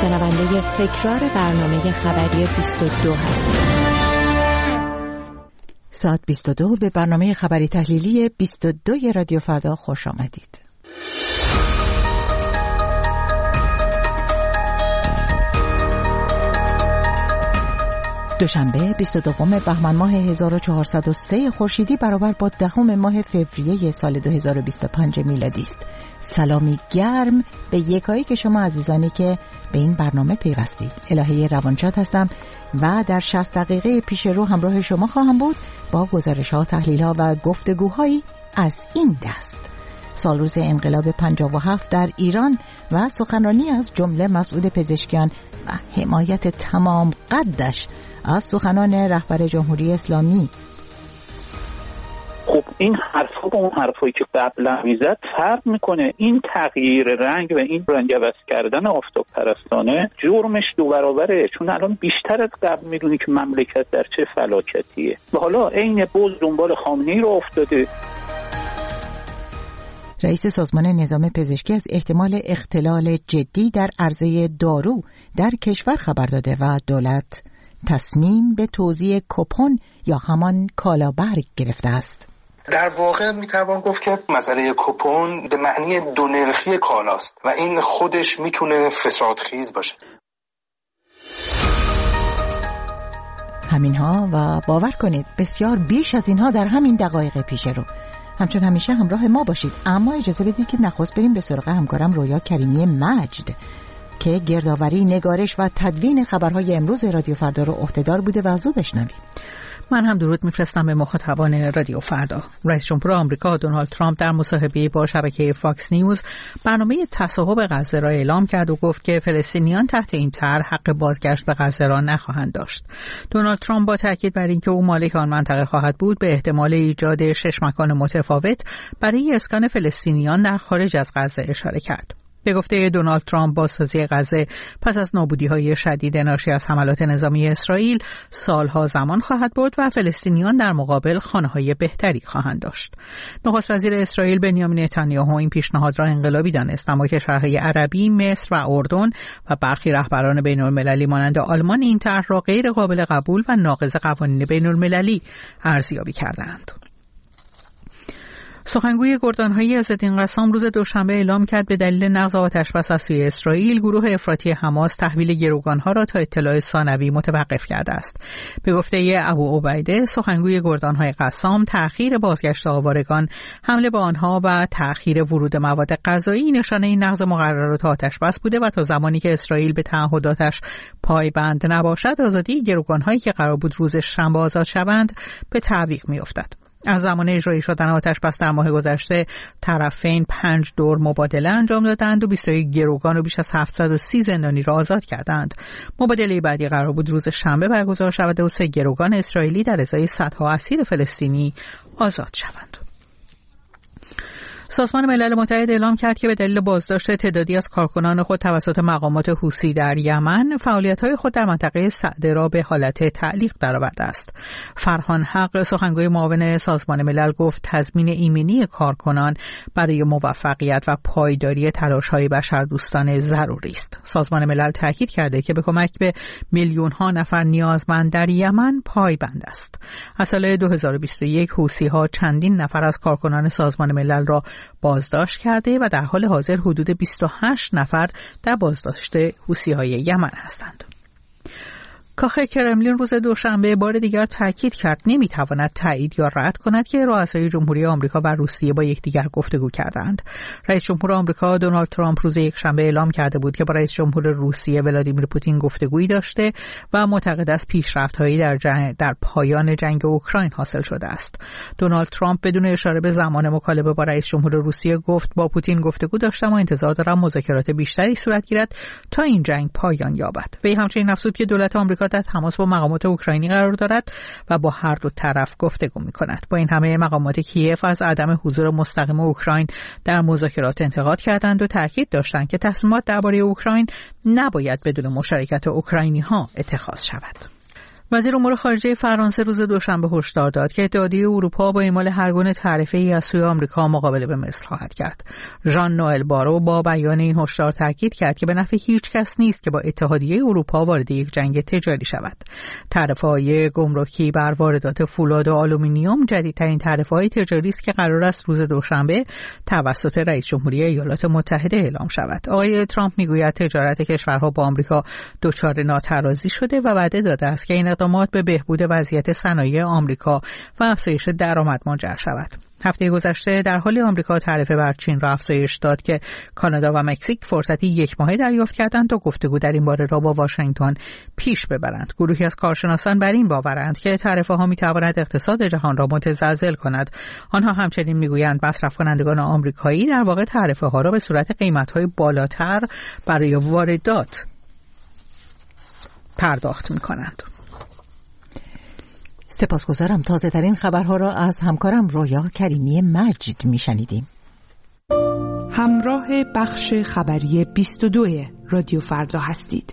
شنونده تکرار برنامه خبری 22 هستید. ساعت 22 به برنامه خبری تحلیلی 22 رادیو فردا خوش آمدید. دوشنبه 22 بهمن ماه 1403 خورشیدی برابر با 10 ماه فوریه سال 2025 میلادی است. سلامی گرم به یکایی که شما عزیزانی که به این برنامه پیوستید. الهه روانشاد هستم و در 60 دقیقه پیش رو همراه شما خواهم بود با گزارش‌ها، تحلیل‌ها و گفتگوهایی از این دست. سال روز انقلاب 57 در ایران و سخنرانی از جمله مسعود پزشکیان و حمایت تمام قدش از سخنان رهبر جمهوری اسلامی. خب این حرفا با اون حرفایی که قبلا میزد فرق میکنه. این تغییر رنگ و این رنگ عوض کردن آفتاب پرستانه جرمش 2 برابره، چون الان بیشتر از قبل میدونی که مملکت در چه فلاکتیه و حالا عین بز دنبال خامنه‌ای رو افتاده. رئیس سازمان نظام پزشکی از احتمال اختلال جدی در عرضه دارو در کشور خبر داده و دولت تصمیم به توزیع کوپن یا همان کالابرگ گرفته است. در واقع میتوان گفت که مسئله کوپن به معنی 2 نرخی کالاست و این خودش میتونه فسادخیز باشه. همینها و باور کنید بسیار بیش از اینها در همین دقایق پیش رو. همچون همیشه همراه ما باشید، اما اجازه بدید که نخست بریم به سراغ همکارم رویا کریمی مجد که گردآوری، نگارش و تدوین خبرهای امروز رادیو فردا رو عهده‌دار بوده و از او بشنویم. من هم درود میفرستم به مخاطبان رادیو فردا. رئیس جمهور آمریکا دونالد ترامپ در مصاحبه با شبکه فاکس نیوز برنامه تصاحب غزه را اعلام کرد و گفت که فلسطینیان تحت این طرح حق بازگشت به غزه را نخواهند داشت. دونالد ترامپ با تاکید بر اینکه او مالک آن منطقه خواهد بود به احتمال ایجاد 6 مکان متفاوت برای اسکان فلسطینیان در خارج از غزه اشاره کرد. به گفته دونالد ترامپ بازسازی غزه پس از نابودی‌های شدید ناشی از حملات نظامی اسرائیل سالها زمان خواهد برد و فلسطینیان در مقابل خانه‌های بهتری خواهند داشت. نخست وزیر اسرائیل بنیامین نتانیاهو این پیشنهاد را انقلابی دانست، اما کشورهای عربی، مصر و اردن و برخی رهبران بین‌المللی مانند آلمان این طرح را غیر قابل قبول و ناقض قوانین بین‌المللی ارزیابی کردند. سخنگوی گردان‌های عزالدین قسام روز دوشنبه اعلام کرد به دلیل نقض آتش‌بس از سوی اسرائیل گروه افراطی حماس تحویل گروگان‌ها را تا اطلاع ثانوی متوقف کرده است. به گفته ابو عبیده سخنگوی گردان‌های قسام، تأخیر بازگشت آوارگان، حمله به آنها و تأخیر ورود مواد غذایی نشانه نقض مقررات آتش‌بس بوده و تا زمانی که اسرائیل به تعهداتش پایبند نباشد آزادی گروگان‌هایی که قرار بود روز شنبه آزاد شوند به تعویق می‌افتد. از زمان اجرایی شدن آتش‌بس در ماه گذشته طرفین 5 دور مبادله انجام دادند و 21 گروگان و بیش از 730 زندانی را آزاد کردند. مبادله بعدی قرار بود روز شنبه برگزار شود و 3 گروگان اسرائیلی در ازای صدها اسیر فلسطینی آزاد شوند. سازمان ملل متحد اعلام کرد که به دلیل بازداشت تعدادی از کارکنان خود توسط مقامات حوثی در یمن، فعالیت‌های خود در منطقه سعده را به حالت تعلیق درآورده است. فرهان حق، سخنگوی معاون سازمان ملل، گفت تضمین ایمنی کارکنان برای موفقیت و پایداری تلاش‌های بشردوستانه ضروری است. سازمان ملل تاکید کرده که به کمک به میلیون‌ها نفر نیازمند در یمن پایبند است. از سال 2021 حوثی‌ها چندین نفر از کارکنان سازمان ملل را بازداشت کرده و در حال حاضر حدود 28 نفر در بازداشت حوثی‌های یمن هستند. کاخ کرملین روز دوشنبه بار دیگر تاکید کرد نمیتواند تایید یا رد کند که رؤسای جمهوری آمریکا و روسیه با یکدیگر گفتگو کردند. رئیس جمهور آمریکا دونالد ترامپ روز یکشنبه اعلام کرده بود که با رئیس جمهور روسیه ولادیمیر پوتین گفتگویی داشته و معتقد است پیشرفت‌هایی در پایان جنگ اوکراین حاصل شده است. دونالد ترامپ بدون اشاره به زمان مکالمه با رئیس جمهور روسیه گفت با پوتین گفتگو داشتم و انتظار دارم مذاکرات بیشتری صورت گیرد تا این جنگ پایان یابد. وی همچنین افزود که دولت آمریکا در تماس با مقامات اوکراینی قرار دارد و با هر دو طرف گفتگو می‌کند. با این همه مقامات کیف از عدم حضور مستقیم اوکراین در مذاکرات انتقاد کردند و تاکید داشتند که تصمیمات درباره اوکراین نباید بدون مشارکت اوکراینی‌ها اتخاذ شود. وزیر امور خارجه فرانسه روز دوشنبه هشدار داد که اتحادیه اروپا با اعمال هر گونه تعرفه‌ای از سوی آمریکا مقابله به مثل خواهد کرد. ژان نوئل بارو با بیان این هشدار تاکید کرد که به نفع هیچ کس نیست که با اتحادیه اروپا وارد یک جنگ تجاری شود. تعرفه‌های گمرکی بر واردات فولاد و آلومینیوم جدیدترین تعرفه‌های تجاری است که قرار است روز دوشنبه توسط رئیس جمهوری ایالات متحده اعلام شود. آقای ترامپ میگوید تجارت کشورها با آمریکا دچار ناترازی شده و وعده داده است که این اقدامات به بهبود وضعیت صنایع آمریکا و افزایش درآمد منجر شود. هفته گذشته در حالی آمریکا تعرفه بر چین را افزایش داد که کانادا و مکزیک فرصتی 1 ماهه دریافت کردند تا گفتگو در این باره را با واشنگتن پیش ببرند. گروهی از کارشناسان بر این باورند که تعرفه ها می‌تواند اقتصاد جهان را متزلزل کند. آنها همچنین می‌گویند مصرف کنندگان آمریکایی در واقع تعرفه ها را به صورت قیمت‌های بالاتر برای واردات پرداخت می‌کنند. سپاسگزارم. تازه ترین خبرها را از همکارم رویا کریمی مجد میشنیدیم. همراه بخش خبری 22 رادیو فردا هستید.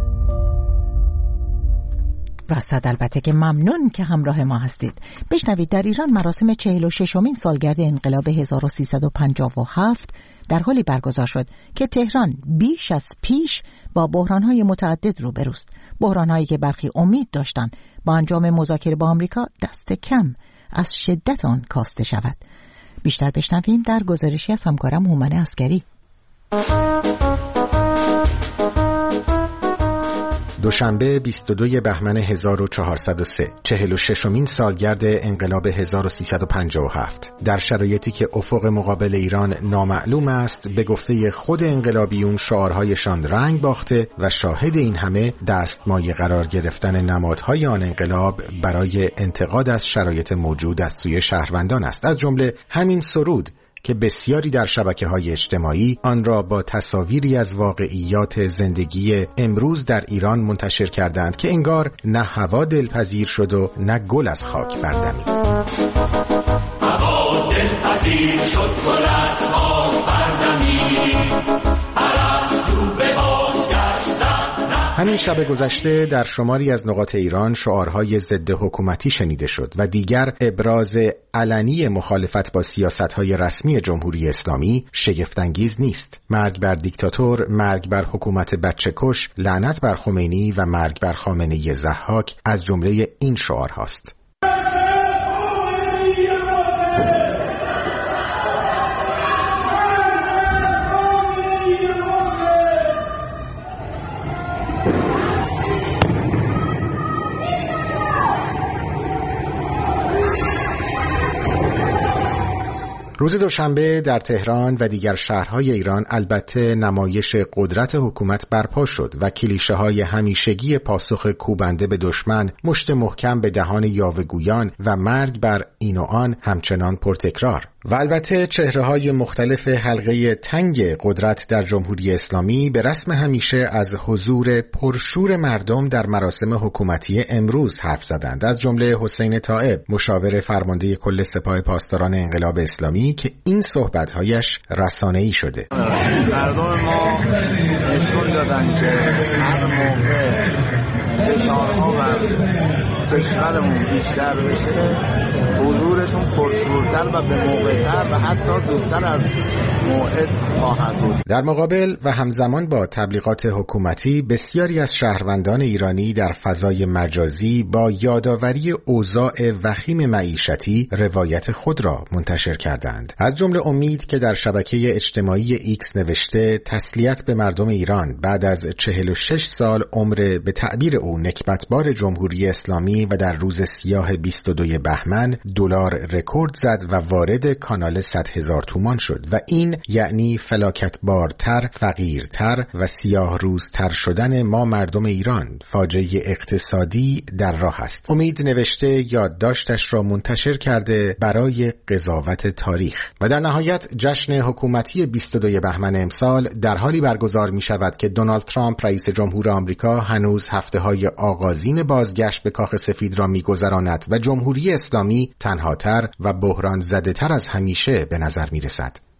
و صد البته که ممنون که همراه ما هستید. بشنوید در ایران مراسم 46مین سالگرد انقلاب 1357 در حالی برگزار شد که تهران بیش از پیش با بحران‌های متعدد روبروست. بحران‌هایی که برخی امید داشتند با انجام مذاکره با آمریکا دست کم از شدت آن کاسته شود. بیشتر بشنویم در گزارشی از همکارم هومن عسکری. دوشنبه 22 بهمن 1403 46مین سالگرد انقلاب 1357 در شرایطی که افق مقابل ایران نامعلوم است، به گفته خود انقلابیون شعارهایشان رنگ باخته و شاهد این همه دستمایه قرار گرفتن نمادهای آن انقلاب برای انتقاد از شرایط موجود از سوی شهروندان است. از جمله همین سرود که بسیاری در شبکه‌های اجتماعی آن را با تصاویری از واقعیات زندگی امروز در ایران منتشر کردند که انگار نه هوا دلپذیر شد و نه گل از خاک بردمید. هوا دلپذیر شد، گل از خاک بردمید، پرستو به بازگشت زد. همین شب گذشته در شماری از نقاط ایران شعارهای ضد حکومتی شنیده شد و دیگر ابراز علنی مخالفت با سیاست‌های رسمی جمهوری اسلامی شگفت‌انگیز نیست. مرگ بر دیکتاتور، مرگ بر حکومت بچه‌کش، لعنت بر خمینی و مرگ بر خامنه‌ای ضحاک از جمله این شعارهاست. روز دوشنبه در تهران و دیگر شهرهای ایران البته نمایش قدرت حکومت برپا شد و کلیشه‌های همیشگی پاسخ کوبنده به دشمن، مشت محکم به دهان یاوه‌گویان و مرگ بر این و آن همچنان پرتکرار. و البته چهره‌های مختلف حلقه تنگ قدرت در جمهوری اسلامی به رسم همیشه از حضور پرشور مردم در مراسم حکومتی امروز حرف زدند، از جمله حسین طائب، مشاور فرمانده کل سپاه پاسداران انقلاب اسلامی، که این صحبت‌هایش رسانه‌ای شده. مردم ما نشون دادن که هر موقع فشارها بر کشورمون بیشتر بشه، حضورشون پرشورتر و به موقع‌تر و حتی زودتر از موعد خواهد بود. در مقابل و همزمان با تبلیغات حکومتی، بسیاری از شهروندان ایرانی در فضای مجازی با یادآوری اوضاع وخیم معیشتی روایت خود را منتشر کردند. از جمله امید که در شبکه اجتماعی ایکس نوشته تسلیت به مردم ایران بعد از 46 سال عمر به تعبیر او نکبتبار جمهوری اسلامی و در روز سیاه 22 بهمن دلار رکورد زد و وارد کانال 100,000 تومان شد و این یعنی فلاکتبارتر، فقیرتر و سیاه روزتر شدن ما مردم ایران. فاجعه اقتصادی در راه است. امید نوشته یادداشتش را منتشر کرده برای قضاوت تاریخ. و در نهایت جشن حکومتی 22 بهمن امسال در حالی برگزار می شود که دونالد ترامپ رئیس جمهور آمریکا هنوز هفته‌های آغازین بازگشت به کاخ سفید را می‌گذراند و جمهوری اسلامی تنهاتر و بحران زده‌تر از همیشه به نظر می‌رسد.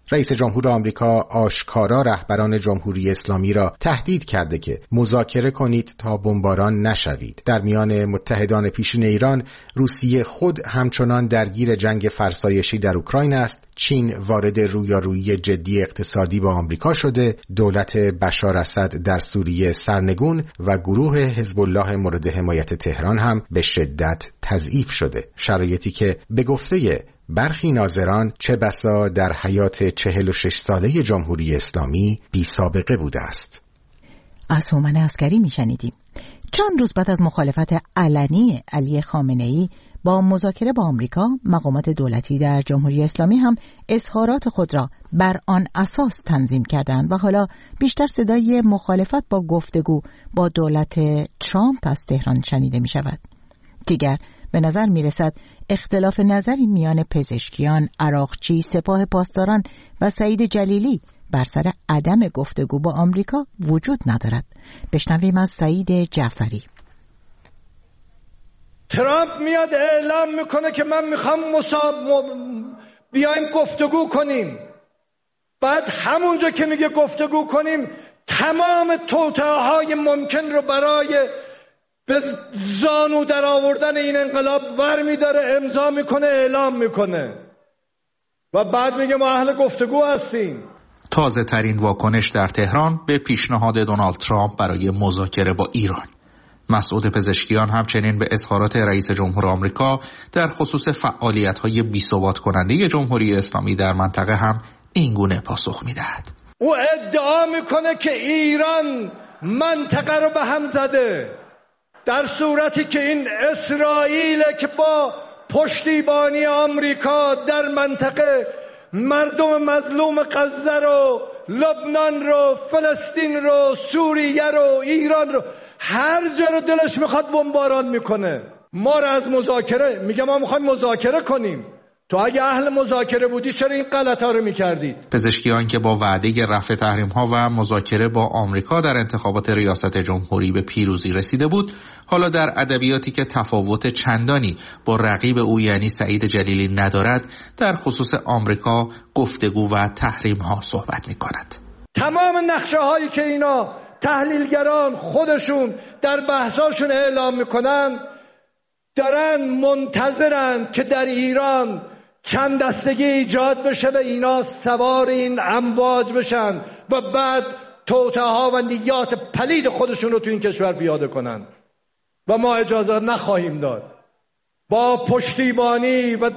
رئیس جمهور آمریکا آشکارا رهبران جمهوری اسلامی را تهدید کرده که مذاکره کنید تا بمباران نشوید. در میان متحدان پیشین ایران، روسیه خود همچنان درگیر جنگ فرسایشی در اوکراین است. چین وارد رویارویی جدی اقتصادی با آمریکا شده، دولت بشار اسد در سوریه سرنگون و گروه حزب الله مورد حمایت تهران هم به شدت تضعیف شده. شرایطی که به گفته برخی ناظران چه بسا در حیات 46 ساله جمهوری اسلامی بی سابقه بوده است. از هومن عسکری میشنیدیم. چند روز بعد از مخالفت علنی علی خامنه‌ای با مذاکره با آمریکا، مقامات دولتی در جمهوری اسلامی هم اظهارات خود را بر آن اساس تنظیم کردند و حالا بیشتر صدای مخالفت با گفتگو با دولت ترامپ از تهران شنیده می شود. دیگر به نظر می رسد اختلاف نظری میان پزشکیان، عراقچی، سپاه پاسداران و سعید جلیلی بر سر عدم گفتگو با آمریکا وجود ندارد. بشنویم از سعید جعفری. ترامپ میاد اعلام میکنه که من میخوام بیایم گفتگو کنیم. بعد همونجا که میگه گفتگو کنیم تمام توطئه‌های ممکن رو برای به زانو در آوردن این انقلاب برمی‌داره، امضا میکنه، اعلام میکنه و بعد میگه ما اهل گفتگو هستیم. تازه ترین واکنش در تهران به پیشنهاد دونالد ترامپ برای مذاکره با ایران. مسعود پزشکیان همچنین به اظهارات رئیس جمهور آمریکا در خصوص فعالیت‌های بی‌ثبات کننده جمهوری اسلامی در منطقه هم این گونه پاسخ می‌دهد. او ادعا میکنه که ایران منطقه رو به هم زده، در صورتی که این اسرائیل که با پشتیبانی آمریکا در منطقه مردم مظلوم غزه رو، لبنان رو، فلسطین رو، سوریه رو، ایران رو، هر جا رو دلش میخواد بمباران میکنه. ما رو از مذاکره میگه ما میخوایم مذاکره کنیم. تو اگه اهل مذاکره بودی چرا این غلطا رو میکردید؟ پزشکیان که با وعده رفع تحریم‌ها و مذاکره با آمریکا در انتخابات ریاست جمهوری به پیروزی رسیده بود، حالا در ادبیاتی که تفاوت چندانی با رقیب او یعنی سعید جلیلی ندارد، در خصوص آمریکا، گفتگو و تحریم‌ها صحبت می‌کند. تمام نقشه‌هایی که اینا تحلیلگران خودشون در بحثاشون اعلام میکنن دارن منتظرن که در ایران چند دستگی ایجاد بشه و اینا سوار این امواج بشن و بعد توطئه‌ها و نیات پلید خودشون رو تو این کشور پیاده کنن و ما اجازه نخواهیم داد. با پشتیبانی و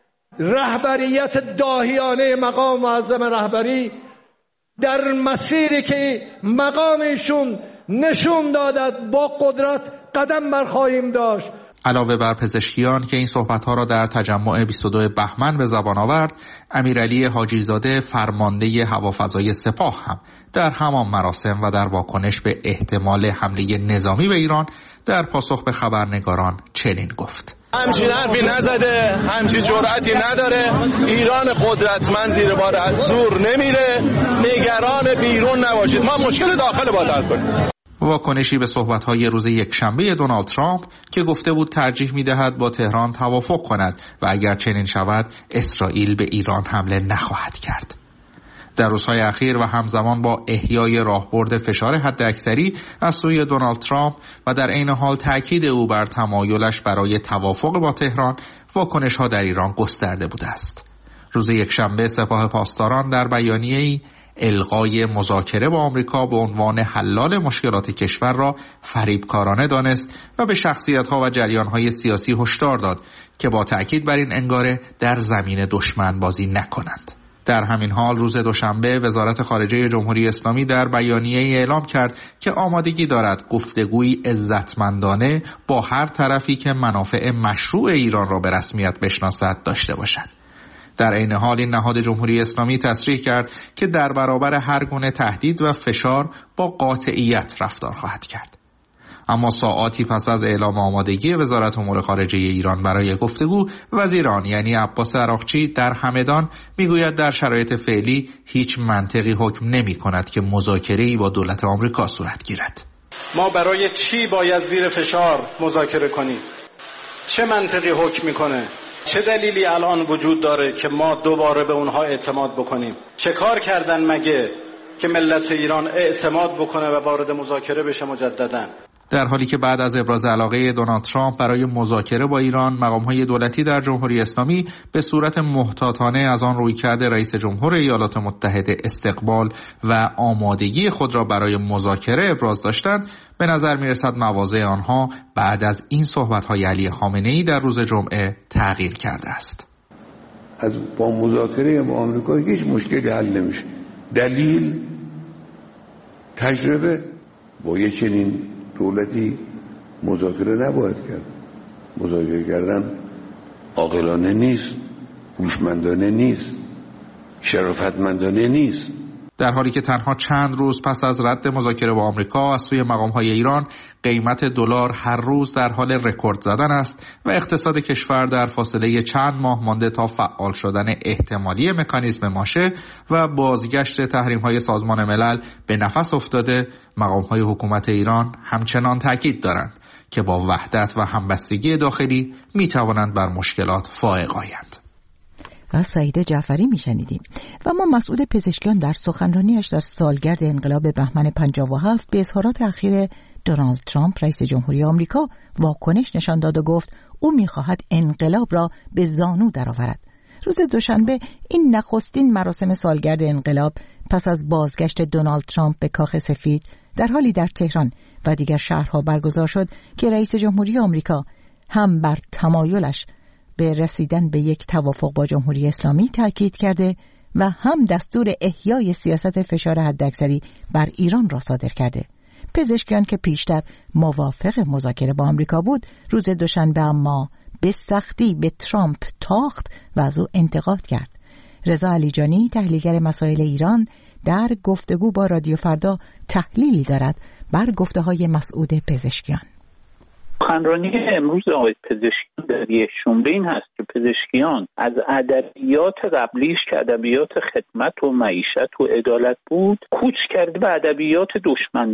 رهبریت داهیانه مقام معظم رهبری در مسیری که مقام ایشون نشون دادد با قدرت قدم برخواهیم داشت. علاوه بر پزشکیان که این صحبت‌ها را در تجمع 22 بهمن به زبان آورد، امیرعلی حاجی‌زاده فرمانده هوافضای سپاه هم در همان مراسم و در واکنش به احتمال حمله نظامی به ایران در پاسخ به خبرنگاران چنین گفت: همچین حرفی نزده، همچین جرأتی نداره. ایران قدرتمند زیر بار زور نمیره. نگران بیرون نباشید، ما مشکل داخل باید حل کنیم. واکنشی به صحبت‌های روز یکشنبه دونالد ترامپ که گفته بود ترجیح می‌دهد با تهران توافق کند و اگر چنین شود اسرائیل به ایران حمله نخواهد کرد. در روزهای اخیر و همزمان با احیای راهبرد فشار حداکثری از سوی دونالد ترامپ و در عین حال تاکید او بر تمایلش برای توافق با تهران، واکنش‌ها در ایران گسترده بوده است. روز یکشنبه سپاه پاسداران در بیانیه‌ای الغای مذاکره با آمریکا به عنوان حلال مشکلات کشور را فریبکارانه دانست و به شخصیت‌ها و جریان‌های سیاسی هشدار داد که با تأکید بر این انگاره در زمین دشمن بازی نکنند. در همین حال روز دوشنبه وزارت خارجه جمهوری اسلامی در بیانیه‌ای اعلام کرد که آمادگی دارد گفتگویی عزتمندانه با هر طرفی که منافع مشروع ایران را به رسمیت بشناسد داشته باشد. در عین حال این نهاد جمهوری اسلامی تصریح کرد که در برابر هر گونه تهدید و فشار با قاطعیت رفتار خواهد کرد. اما ساعاتی پس از اعلام آمادگی وزارت امور خارجه ایران برای گفتگو، وزیر آن یعنی عباس عراقچی در همدان میگوید در شرایط فعلی هیچ منطقی حکم نمی کند که مذاکره‌ای با دولت آمریکا صورت گیرد. ما برای چی باید زیر فشار مذاکره کنیم؟ چه منطقی حکم میکنه چه دلیلی الان وجود داره که ما دوباره به اونها اعتماد بکنیم؟ چه کار کردن مگه که ملت ایران اعتماد بکنه و وارد مذاکره بشه مجدداً؟ در حالی که بعد از ابراز علاقه دونالد ترامپ برای مذاکره با ایران، مقام‌های دولتی در جمهوری اسلامی به صورت محتاطانه از آن رویکرد رئیس جمهور ایالات متحده استقبال و آمادگی خود را برای مذاکره ابراز داشتند، به نظر می‌رسد مواضع آنها بعد از این صحبت‌های علی خامنه‌ای در روز جمعه تغییر کرده است. با مذاکره با آمریکا هیچ مشکلی حل نمیشه. دلیل تجربه. با یه چنین دولتی مذاکره نباید کرد. مذاکره کردن عاقلانه نیست، هوشمندانه نیست، شرافتمندانه نیست. در حالی که تنها چند روز پس از رد مذاکره با آمریکا از سوی مقام‌های ایران، قیمت دلار هر روز در حال رکورد زدن است و اقتصاد کشور در فاصله چند ماه مانده تا فعال شدن احتمالی مکانیزم ماشه و بازگشت تحریم‌های سازمان ملل به نفس افتاده، مقام‌های حکومت ایران همچنان تاکید دارند که با وحدت و همبستگی داخلی می‌توانند بر مشکلات فائق آیند. و سعیده جعفری میشنیدیم. و ما مسعود پزشکیان در سخنرانیش در سالگرد انقلاب بهمن 57 به اظهارات اخیر دونالد ترامپ رئیس جمهوری آمریکا واکنش نشان داد و گفت او میخواهد انقلاب را به زانو درآورد. روز دوشنبه این نخستین مراسم سالگرد انقلاب پس از بازگشت دونالد ترامپ به کاخ سفید در حالی در تهران و دیگر شهرها برگزار شد که رئیس جمهوری آمریکا هم بر تمایلش به رسیدن به یک توافق با جمهوری اسلامی تاکید کرده و هم دستور احیای سیاست فشار حداکثری بر ایران را صادر کرده. پزشکیان که پیشتر موافق مذاکره با آمریکا بود، روز دوشنبه اما به سختی به ترامپ تاخت و از او انتقاد کرد. رضا علیجانی تحلیلگر مسائل ایران در گفتگو با رادیو فردا تحلیلی دارد بر گفته‌های مسعود پزشکیان. سخنرانی امروز آقای پزشکیان در یک شنبه این هست که پزشکیان از ادبیات قبلیش که ادبیات خدمت و معیشت و عدالت بود کوچ کرده به ادبیات دشمن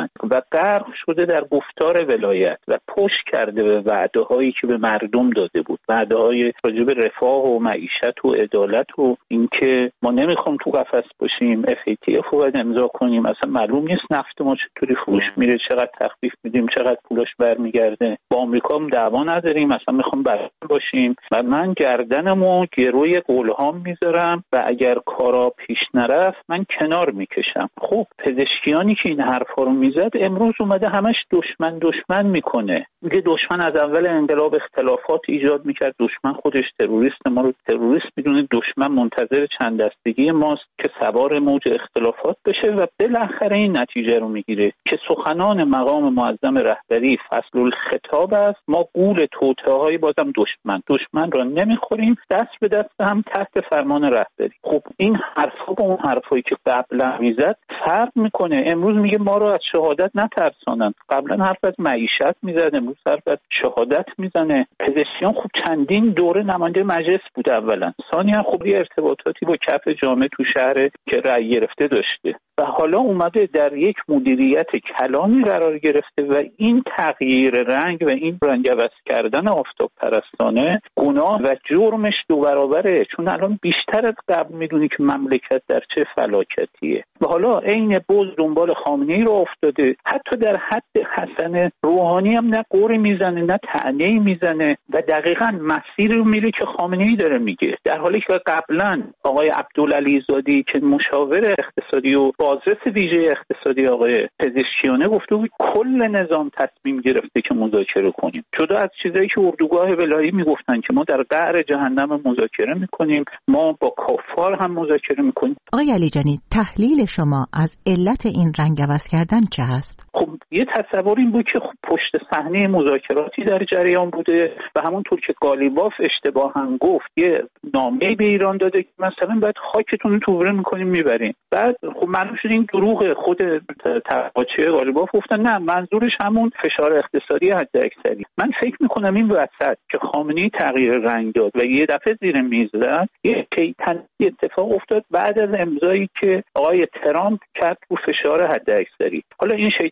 و غرق شده در گفتار ولایت و پشت کرده به وعده هایی که به مردم داده بود، وعده های راجع به رفاه و معیشت و عدالت و اینکه ما نمیخوام تو قفس باشیم، FATF رو باید امضا کنیم، اصلا معلوم نیست نفت ما چطوری فروش میره، چقدر تخفیف میدیم، چقدر پولش برمیگرده، با آمریکا هم دعوا نداریم، اصلا میخوام برابر باشیم و من گردنمو گروی قولهام میذارم و اگر کارا پیش نرفت من کنار میکشم. خب پزشکیانی که این حرفا رو میزد امروز اومده همش دشمن میکنه، میگه دشمن از اول انقلاب اختلافات ایجاد میکرد، دشمن خودش تروریست، ما رو تروریست میدونه، دشمن منتظر چند دستگی ماست که سوار موج اختلافات بشه و بالاخره این نتیجه رو میگیره که سخنان مقام معظم رهبری فصل خطاب است. ما گول توطئه‌های بازم دشمن را نمیخوریم، دست به دست هم تحت فرمان رهبری. خب این حرفا با اون حرفایی که قبلا میزد فرق میکنه. امروز میگه ما را از شهادت نترسانن، قبلا حرف از معیشت میزد، امروز حرف از شهادت میزنه. پزشکیان خب چندین دوره نماینده مجلس بود اولا، ثانیاً خب یه ارتباطاتی با کف جامعه تو شهر که رأی گرفته داشته و حالا اومده در یک مدیریت کلامی قرار گرفته و این تغییر رنگ و این رنگ عوض کردن آفتاب پرستانه گناه و جرمش دو برابره، چون الان بیشتر از قبل میدونی که مملکت در چه فلاکتیه و حالا عین بز دنبال خامنه‌ای رو افتاده. حتی در حد حسن روحانی هم نه قوری میزنه نه طعنه‌ای میزنه و دقیقاً مسیری رو میره که خامنه‌ای داره میگه، در حالی که قبلا آقای عبدالعلی زادی که مشاور اقتصادی و بازرس ویژه اقتصادی آقای پزشکیانه گفته بود کل نظام تصمیم گرفته که مذاکره کنیم، جدا از چیزایی که اردوگاه ولایی میگفتن که ما در قعر جهنم مذاکره میکنیم، ما با کفار هم مذاکره میکنیم. آقای علیجانی تحلیل شما از علت این رنگ عوض کردن چه هست؟ خب یه تصور این بود که خب پشت صحنه مذاکراتی در جریان بوده و همونطور که قالیباف اشتباه هم گفت یه نامه‌ای به ایران داده که مثلا بعد خاکتون رو توبره میکنیم میبریم. بعد خب معلوم شد این دروغ. خود تقاچی قالیباف گفتن نه منظورش همون فشار اقتصادی حداکثری. من فکر میکنم این وسط که خامنه‌ای تغییر رنگ داد و یه دفعه زیر میز زد، یه شیطنتی اتفاق افتاد بعد از امضایی که آقای ترامپ کرد رو فشار حداکثری. حالا این شیطنت رو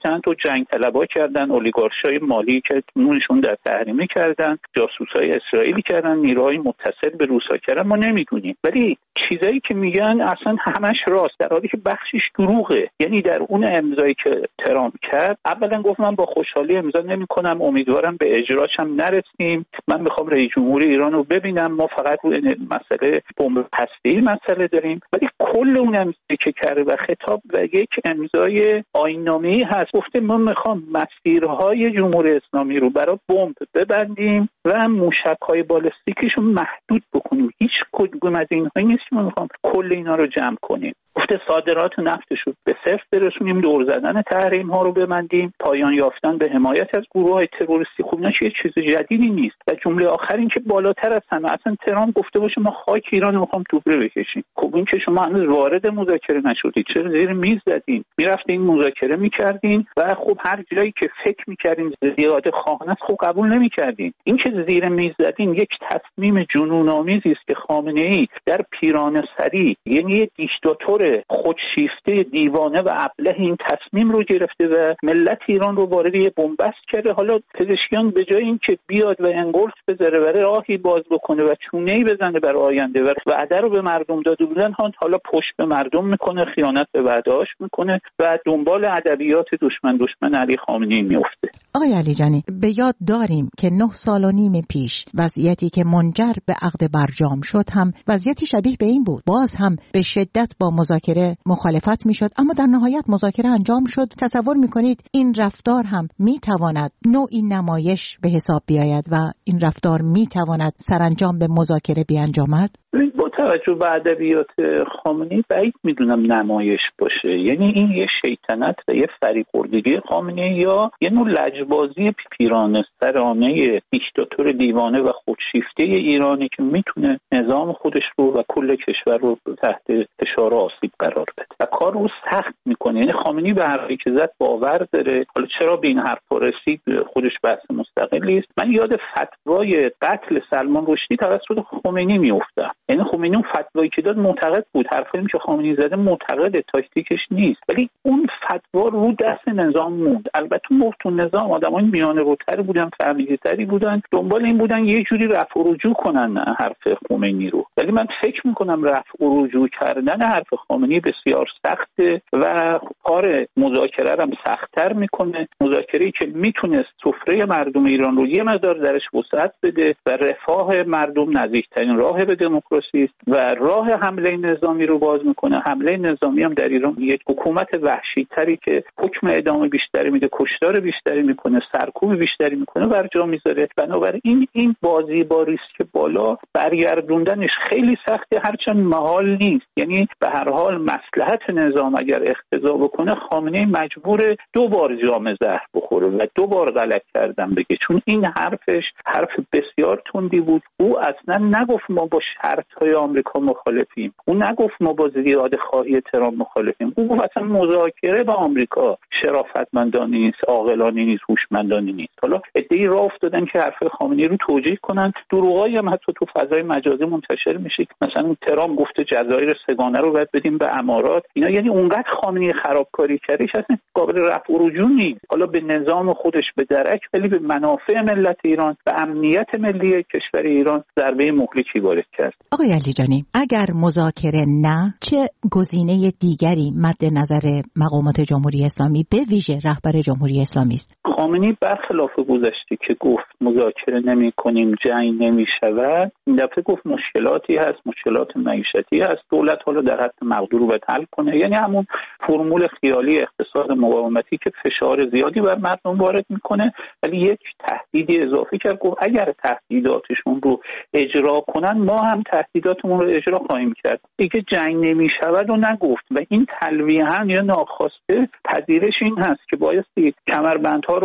جنگ طلبها کردن، اولیگارشای مالی که نونشون در تحریمی کردن، جاسوسای اسرائیلی کردن، نیروهای متصل به روسا کردن، ما نمیدونیم. ولی چیزایی که میگن اصلا همش راست، در حالی که بخشش دروغه. یعنی در اون امضایی که ترامپ کرد، اولا گفت من با خوشحالی امضا نمی‌کنم، امیدوارم به اجراش هم نرسیم، من میخوام رئیس جمهوری ایران رو ببینم، ما فقط روی مسئله بمب هسته‌ای مسئله داریم. ولی کل اون امضایی که کرده و خطاب و یک امضای آیین‌نامه‌ای هست، گفته ما میخوام مسیرهای جمهوری اسلامی رو برای بمب ببندیم و موشک‌های بالستیکیشون محدود بکنیم. هیچ کدوم از اینها نیست که ما میخوام کل اینا رو جمع کنیم. گفته صادرات نفتش رو به صفر برسونیم، دور زدن تحریم ها رو ببندیم، پایان یافتن به حمایت از گروه های تروریستی. خب اینا چیز جدیدی نیست. و جمله آخر این که بالاتر از همه اصلا ترامپ گفته باشه ما خاک ایران رو میخوام توبره بکشیم. خب این که شما هنوز وارد مذاکره نشدید، چرا زیر میز زدین؟ میرفتین مذاکره میکردین و خب هر جایی که فکر میکردین زیاده خواهان است خب قبول نمیکردین. این که زیر میز زدین یک تصمیم جنون آمیزی است که خامنه‌ای در پیرانه سری، یعنی یک دیکتاتور خودشیفته دیوانه و ابله، این تصمیم رو گرفته و ملت ایران رو وارد یه بنبست کرده. حالا پزشکیان به جای اینکه بیاد و انگلت بذاره برای راهی باز بکنه و چونه‌ای بزنه برای آینده و وعده رو به مردم داده بودن، حالا پشت به مردم میکنه، خیانت به وعده‌اش میکنه و دنبال ادبیات دشمن علی خامنه‌ای میفته. آقای علیجانی، به یاد داریم که 9 سال و نیم پیش وضعیتی که منجر به عقد برجام شد هم وضعیتی شبیه به این بود. باز هم به شدت با مذاکره مخالفت میشد، اما در نهایت مذاکره انجام شد. تصور میکنید این رفتار هم میتواند نوعی نمایش به حساب بیاید و این رفتار میتواند سرانجام به مذاکره بیانجامد؟ با توجه به ادبیات خامنه‌ای بعید میدونم نمایش باشه. یعنی این یه شیطنت و یه فریب‌خوردگی خامنه‌ای یا یه نوع لجبازی پیرانه سرانه دیکتاتور دیوانه و خودشیفته ایرانی که میتونه نظام خودش رو و کل کشور رو تحت فشار و آسیب قرار بده و کار رو سخت میکنه. یعنی خامنه‌ای به حرفی که زد باور داره. حالا چرا به این حرفا رسید خودش بحث مستقلی است. من یاد فتوای قتل سلمان رشدی توسط خمینی میافتم. یعنی خمینی اون فتوایی که داد معتقد بود، حرفایی که خامنه‌ای زده معتقد، تاکتیکش نیست، ولی اون فتوا رو دست نظام موند. البته تو نظام آدمای میانه روتر بودن، فهمیده‌تری بودن، دنبال این بودن یه جوری رفع و رجوع کنن حرف خمینی رو. ولی من فکر میکنم رفع و رجوع کردن حرف خامنه‌ای بسیار سخته و کار مذاکره رو هم سخت‌تر میکنه. مذاکره‌ای که میتونست سفره مردم ایران رو یه مقدار درش وسعت بده و رفاه مردم نزدیکترین راه به دموکراسی است و راه حمله نظامی رو باز میکنه. حمله نظامی هم در ایران یک حکومت وحشی‌تری که حکم اعدام بیشتری میده، کشتار بیشتری میکنه، سرکوب بیشتری میکنه بر جا میذاره. بنابراین این بازی با ریسک بالا برگردوندنش خیلی سخته، هرچند محال نیست. یعنی به هر حال مصلحت نظام اگر اقتضا بکنه خامنه‌ای مجبور 2 بار جام زهر بخوره و 2 بار غلط کردم بگه، چون این حرفش حرف بسیار تندی بود. او اصلا نگفت ما با شرط‌های آمریکا مخالفیم، او نگفت ما با زیاده خواهی ترامپ مخالفیم، او گفت اصلا مذاکره با آمریکا شرافتمندانه نیست، عاقلانه نیست، هوشمندانه نیست. حالا ادعی راه افتادن که حرف خامنه‌ای رو توجیه کنن. دروغایی هم حتی تو فضای مجازی منتشر میشه، مثلا ترامپ گفته جزایر سگانه رو باید بدیم به امارات. اینا یعنی اونقدر خامنه‌ای خرابکاری کردش اصلا قابل رفع و رجوع نیست. حالا به نظام خودش به درک، ولی به منافع ملت ایران و امنیت ملی کشور ایران ضربه مهلکی وارد کرد. آقای علیجانی، اگر مذاکره نه، چه گزینه دیگری مد نظر مقامات جمهوری اسلامی به ویژه رهبر جمهوری اسلامی است؟ خامنه‌ای برخلاف گذشته که گفت مذاکره نمی‌کنیم، جنگ نمی‌شود، این دفعه گفت مشکلاتی هست، مشکلات معیشتی هست، دولت حالا در حد مقدور رو حل کنه. یعنی همون فرمول خیالی اقتصاد مقاومتی که فشار زیادی بر مردم وارد میکنه، ولی یک تهدیدی اضافه کرد. گفت اگر تهدیداتشون رو اجرا کنن ما هم تهدیداتمون رو اجرا خواهیم کرد. دیگه جنگ نمی‌شود و نگفت و این تلویحاً یا ناخواسته پذیرش این هست که بایستی کمربندها رو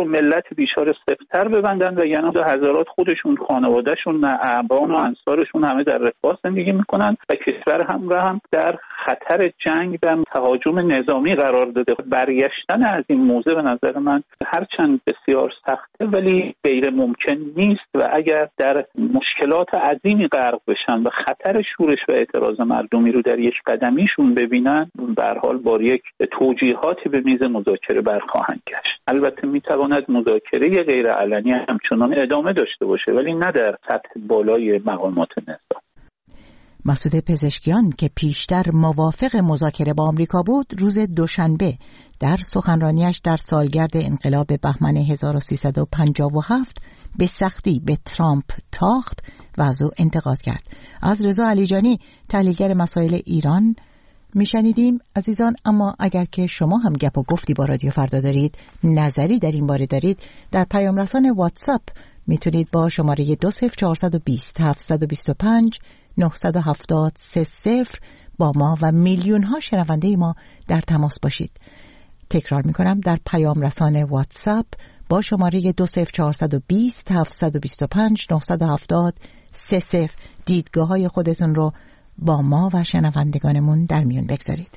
رو ملت بیچاره سفت‌تر ببندن و یعنی هزارات خودشون، خانوادهشون، اعوان و انصارشون همه در رفاه زندگی میکنن و کشور هم در خطر جنگ و تهاجم نظامی قرار داده. برگشتن از این موضع به نظر من هرچند بسیار سخته ولی غیر ممکن نیست و اگر در مشکلات عظیمی غرق بشن و خطر شورش و اعتراض مردمی رو در یک قدمیشون ببینن، به هر حال با یک توجیهاتی به میز مذاکره برخواهند گشت. البته میتواند مذاکره غیر علنی همچنان ادامه داشته باشه ولی نه در سطح بالای مقامات نظام. مسعود پزشکیان که پیشتر موافق مذاکره با آمریکا بود، روز دوشنبه در سخنرانیش در سالگرد انقلاب بهمن 1357 به سختی به ترامپ تاخت و از او انتقاد کرد. از رضا علیجانی تحلیلگر مسائل ایران میشنیدیم. عزیزان، اما اگر که شما هم گپ و گفتی با رادیو فردا دارید، نظری در این باره دارید، در پیام رسان واتساپ میتونید با شماره 20420 725 970 30 با ما و میلیون ها شنونده ما در تماس باشید. تکرار میکنم، در پیام رسان واتساپ با شماره 20420 725 970 30 دیدگاه های خودتون رو با ما و شنوندگانمون در میون بگذارید.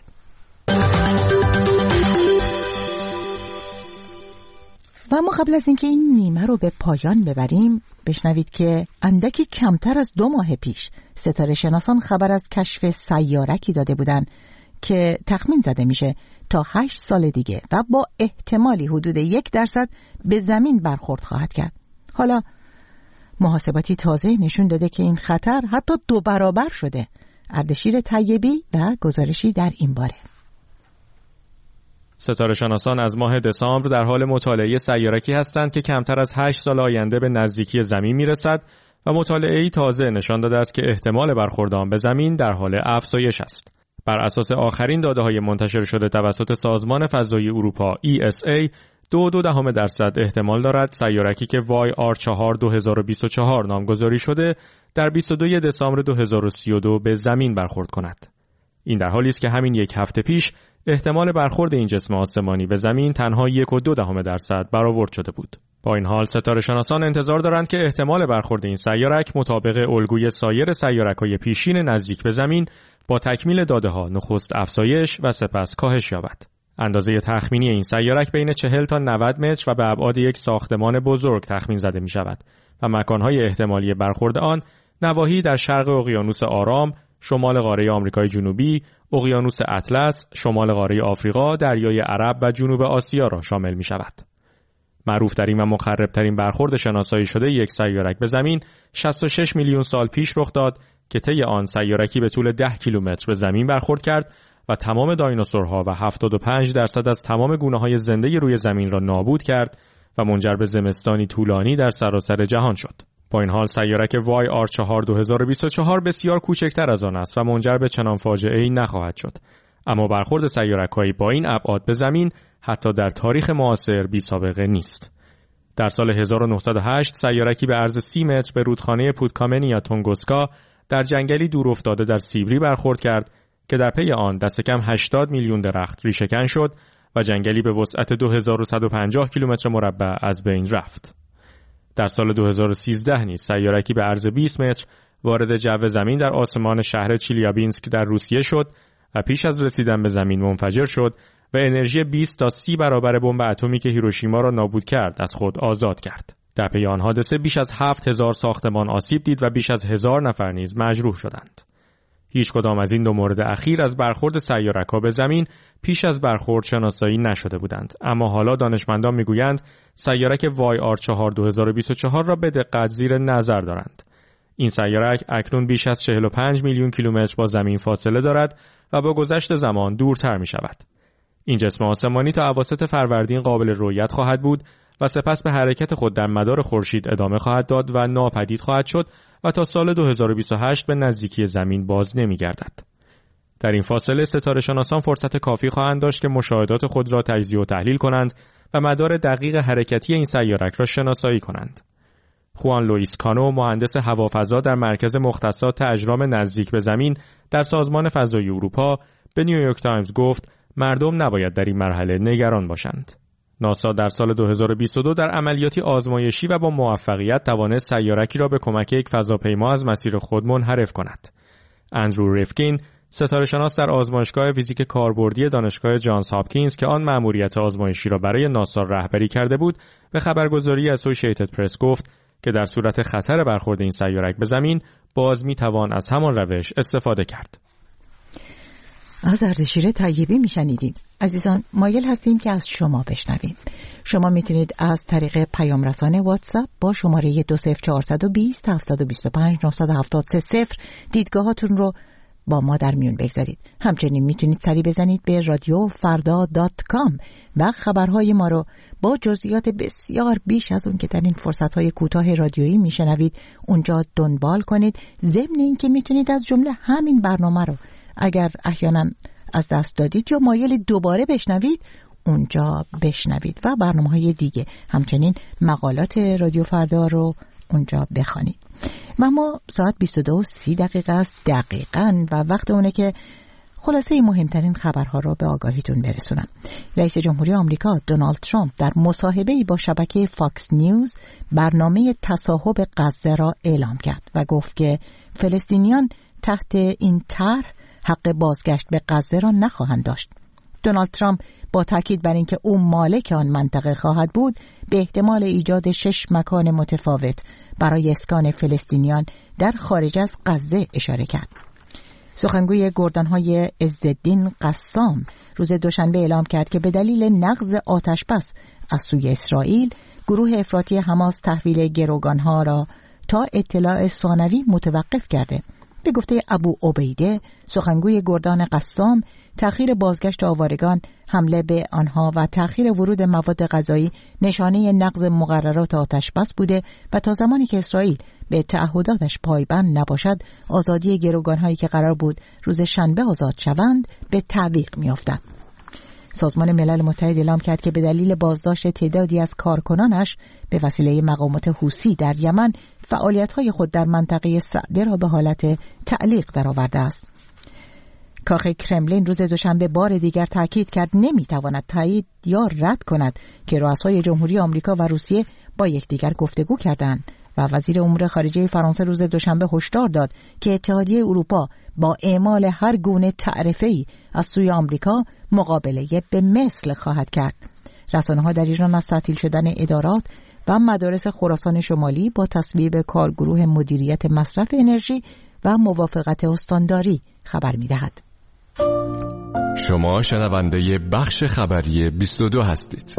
و ما قبل از اینکه این نیمه رو به پایان ببریم بشنوید که اندکی کمتر از 2 ماه پیش ستاره شناسان خبر از کشف سیارکی داده بودن که تخمین زده میشه تا 8 سال دیگه و با احتمالی حدود 1% به زمین برخورد خواهد کرد. حالا محاسباتی تازه نشون داده که این خطر حتی 2 برابر شده. اردشیر طیبی و گزارشی در این باره. ستاره شناسان از ماه دسامبر در حال مطالعه سیارکی هستند که کمتر از 8 سال آینده به نزدیکی زمین میرسد و مطالعه‌ای تازه نشان داده است که احتمال برخورد آن به زمین در حال افزایش است. بر اساس آخرین داده‌های منتشر شده توسط سازمان فضایی اروپا ESA 2.2% احتمال دارد سیارکی که YR4 2024 نامگذاری شده در 22 دسامبر 2032 به زمین برخورد کند. این در حالی است که همین یک هفته پیش احتمال برخورد این جسم آسمانی به زمین تنها 1.2% برآورد شده بود. با این حال ستاره شناسان انتظار دارند که احتمال برخورد این سیارک مطابق الگوی سایر سیارک‌های پیشین نزدیک به زمین با تکمیل داده‌ها نخست افزایش و سپس کاهش یابد. اندازه تخمینی این سیارک بین 40 تا 90 متر و به ابعاد یک ساختمان بزرگ تخمین زده می شود و مکانهای احتمالی برخورد آن نواحی در شرق اقیانوس آرام، شمال قاره آمریکای جنوبی، اقیانوس اطلس، شمال قاره آفریقا، دریای عرب و جنوب آسیا را شامل می شود. معروف‌ترین و مخرب‌ترین برخورد شناسایی شده یک سیارک به زمین 66 میلیون سال پیش رخ داد که طی آن سیارکی به طول 10 کیلومتر به زمین برخورد کرد و تمام دایناسورها و 75% از تمام گونه‌های زنده روی زمین را نابود کرد و منجر به زمستانی طولانی در سراسر جهان شد. با این حال سیارک YR4 2024 بسیار کوچکتر از آن است و منجر به چنان فاجعه‌ای نخواهد شد. اما برخورد سیارک‌هایی با این ابعاد به زمین حتی در تاریخ معاصر بی‌سابقه نیست. در سال 1908 سیارکی به عرض 30 متر به رودخانه پودکامنیا تونگوسکا در جنگلی دور افتاده در سیبری برخورد کرد که در پی آن دست کم 80 میلیون درخت ریشه‌کن شد و جنگلی به وسعت 2150 کیلومتر مربع از بین رفت. در سال 2013 نیز سیارکی به عرض 20 متر وارد جو زمین در آسمان شهر چیلیابینسک در روسیه شد و پیش از رسیدن به زمین منفجر شد و انرژی 20 تا 30 برابر بمب اتمی که هیروشیما را نابود کرد از خود آزاد کرد. در پی آن حادثه بیش از 7000 ساختمان آسیب دید و بیش از 1000 نفر نیز مجروح شدند. هیچ کدام از این 2 مورد اخیر از برخورد سیارک‌ها به زمین پیش از برخورد شناسایی نشده بودند، اما حالا دانشمندان میگویند سیارک YR4 2024 را به دقت زیر نظر دارند. این سیارک اکنون بیش از 45 میلیون کیلومتر با زمین فاصله دارد و با گذشت زمان دورتر می شود. این جسم آسمانی تا اواسط فروردین قابل رؤیت خواهد بود و سپس به حرکت خود در مدار خورشید ادامه خواهد داد و ناپدید خواهد شد و تا سال 2028 به نزدیکی زمین باز نمی‌گردد. در این فاصله ستاره شناسان فرصت کافی خواهند داشت که مشاهدات خود را تجزیه و تحلیل کنند و مدار دقیق حرکتی این سیارک را شناسایی کنند. خوان لوئیس کانو، مهندس هوافضا در مرکز مختصات اجرام نزدیک به زمین در سازمان فضایی اروپا، به نیویورک تایمز گفت مردم نباید در این مرحله نگران باشند. ناسا در سال 2022 در عملیاتی آزمایشی و با موفقیت توانست سیارکی را به کمک یک فضاپیما از مسیر خود منحرف کند. اندرو ریفکین، ستاره‌شناس در آزمایشگاه فیزیک کاربردی دانشگاه جانز هاپکینز که آن مأموریت آزمایشی را برای ناسا رهبری کرده بود، به خبرگزاری اسوسییتد پرس گفت که در صورت خطر برخورد این سیارک به زمین باز می‌توان از همان روش استفاده کرد. از اردشیر طیبی میشنیدیم. عزیزان، مایل هستیم که از شما بشنویم. شما میتونید از طریق پیام رسان واتساپ با شماره 20420 725 973 دیدگاهاتون رو با ما در میون بگذارید. همچنین میتونید سری بزنید به radiofarda.com و خبرهای ما رو با جزئیات بسیار بیش از اون که در این فرصتهای کوتاه رادیویی میشنوید اونجا دنبال کنید. ضمن این که میتونید از جمله همین برنامه رو اگر احیانا از دست دادید یا مایل دوباره بشنوید اونجا بشنوید و برنامه‌های دیگه، همچنین مقالات رادیو فردا رو اونجا بخوانید. و ما ساعت 22:30 است دقیقاً و وقت اونه که خلاصه مهمترین خبرها رو به آگاهیتون برسونم. رئیس جمهوری آمریکا دونالد ترامپ در مصاحبه‌ای با شبکه فاکس نیوز برنامه تصاحب غزه را اعلام کرد و گفت که فلسطینیان تحت این طرح حق بازگشت به غزه را نخواهند داشت. دونالد ترامپ با تاکید بر اینکه او مالک آن منطقه خواهد بود، به احتمال ایجاد 6 مکان متفاوت برای اسکان فلسطینیان در خارج از غزه اشاره کرد. سخنگوی گردانهای عزالدین قسام روز دوشنبه اعلام کرد که به دلیل نقض آتشبس از سوی اسرائیل، گروه افراطی حماس تحویل گروگانها را تا اطلاع ثانوی متوقف کرده. به گفته ابو عبیده، سخنگوی گردان قسام، تأخیر بازگشت آوارگان، حمله به آنها و تأخیر ورود مواد غذایی نشانه نقض مقررات آتشبس بوده و تا زمانی که اسرائیل به تعهداتش پایبند نباشد، آزادی گروگان‌هایی که قرار بود روز شنبه آزاد شوند به تعویق می‌افتد. سازمان ملل متحد اعلام کرد که به دلیل بازداشت تعدادی از کارکنانش به وسیله مقامات حوثی در یمن، فعالیت‌های خود در منطقه سعده را به حالت تعلیق درآورده است. کاخ کرملین روز دوشنبه بار دیگر تاکید کرد نمی‌تواند تایید یا رد کند که رؤسای جمهوری آمریکا و روسیه با یکدیگر گفتگو کردند و وزیر امور خارجه فرانسه روز دوشنبه هشدار داد که اتحادیه اروپا با اعمال هر گونه تعرفه‌ای از سوی آمریکا مقابله به مثل خواهد کرد. رسانه‌ها در ایران از تعطیل شدن ادارات و مدارس خراسان شمالی با تصویب کارگروه مدیریت مصرف انرژی و موافقت استانداری خبر می‌دهد. شما شنونده بخش خبری 22 هستید.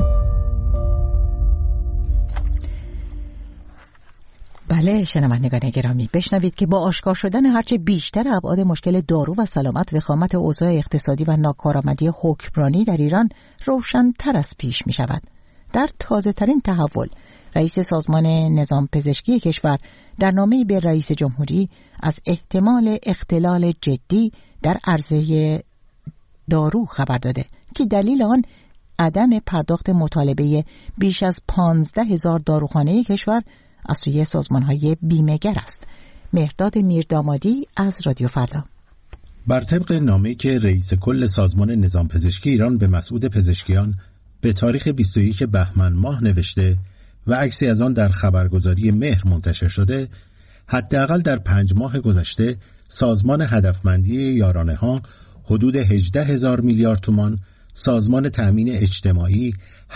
بله شنوندگان گرامی، بشنوید که با آشکار شدن هرچه بیشتر ابعاد مشکل دارو و سلامت، وخامت اوضاع اقتصادی و ناکارآمدی حکمرانی در ایران روشن‌تر از پیش می شود. در تازه ترین تحول، رئیس سازمان نظام پزشکی کشور در نامه‌ای به رئیس جمهوری از احتمال اختلال جدی در عرضه دارو خبر داده که دلیل آن عدم پرداخت مطالبه بیش از 15,000 داروخانه کشور از سوی سازمان‌های بیمه‌گر است. مهرداد میردامادی از رادیو فردا. بر طبق نامه‌ای که رئیس کل سازمان نظام پزشکی ایران به مسعود پزشکیان به تاریخ 21 بهمن ماه نوشته و عکسی از آن در خبرگزاری مهر منتشر شده، حداقل در 5 ماه گذشته سازمان هدفمندی یارانه‌ها حدود 18,000 میلیارد تومان، سازمان تأمین اجتماعی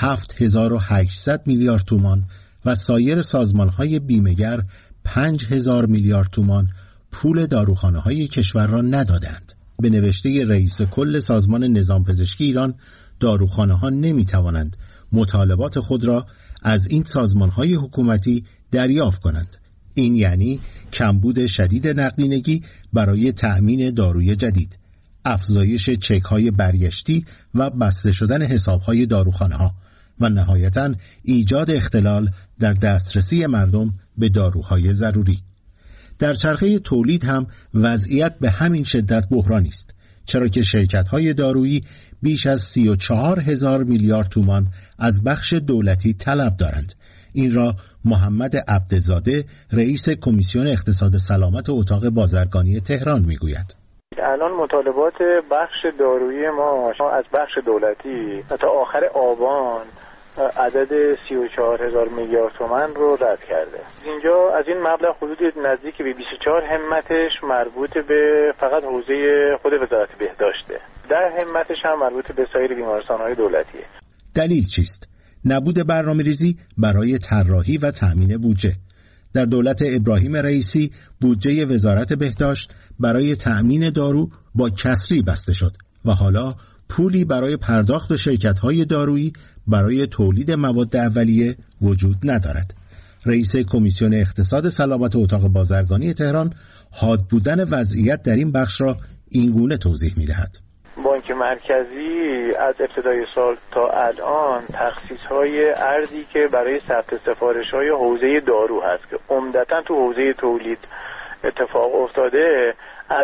7,800 میلیارد تومان و سایر سازمان‌های بیمه‌گر 5,000 میلیارد تومان پول داروخانه‌های کشور را ندادند. به نوشته رئیس کل سازمان نظام پزشکی ایران، داروخانه‌ها نمی‌توانند مطالبات خود را از این سازمان‌های حکومتی دریافت کنند. این یعنی کمبود شدید نقدینگی برای تأمین داروی جدید، افزایش چک‌های برگشتی و بسته شدن حساب‌های داروخانه‌ها و نهایتاً ایجاد اختلال در دسترسی مردم به داروهای ضروری. در چرخه تولید هم وضعیت به همین شدت بحرانی است، چرا که شرکت‌های دارویی بیش از 34,000 میلیارد تومان از بخش دولتی طلب دارند. این را محمد عبدزاده، رئیس کمیسیون اقتصاد سلامت اتاق بازرگانی تهران میگوید. الان مطالبات بخش دارویی ما از بخش دولتی تا آخر آبان عدد 34,000 میلیارد تومان رو رد کرده. اینجا از این مبلغ حدود نزدیک به 24 همتش مربوط به فقط حوزه خود وزارت بهداشته. 10 همتش هم مربوط به سایر بیمارستان‌های دولتیه. دلیل چیست؟ نبود برنامه‌ریزی برای طراحی و تأمین بودجه. در دولت ابراهیم رئیسی بودجه وزارت بهداشت برای تأمین دارو با کسری بسته شد و حالا پولی برای پرداخت به شرکت‌های دارویی برای تولید مواد اولیه وجود ندارد. رئیس کمیسیون اقتصاد سلامت اتاق بازرگانی تهران حاد بودن وضعیت در این بخش را اینگونه توضیح می‌دهد. بانک مرکزی از ابتدای سال تا الان تخصیص‌های ارزی که برای ثبت سفارش‌های حوزه دارو هست که عمدتاً تو حوزه تولید اتفاق افتاده، از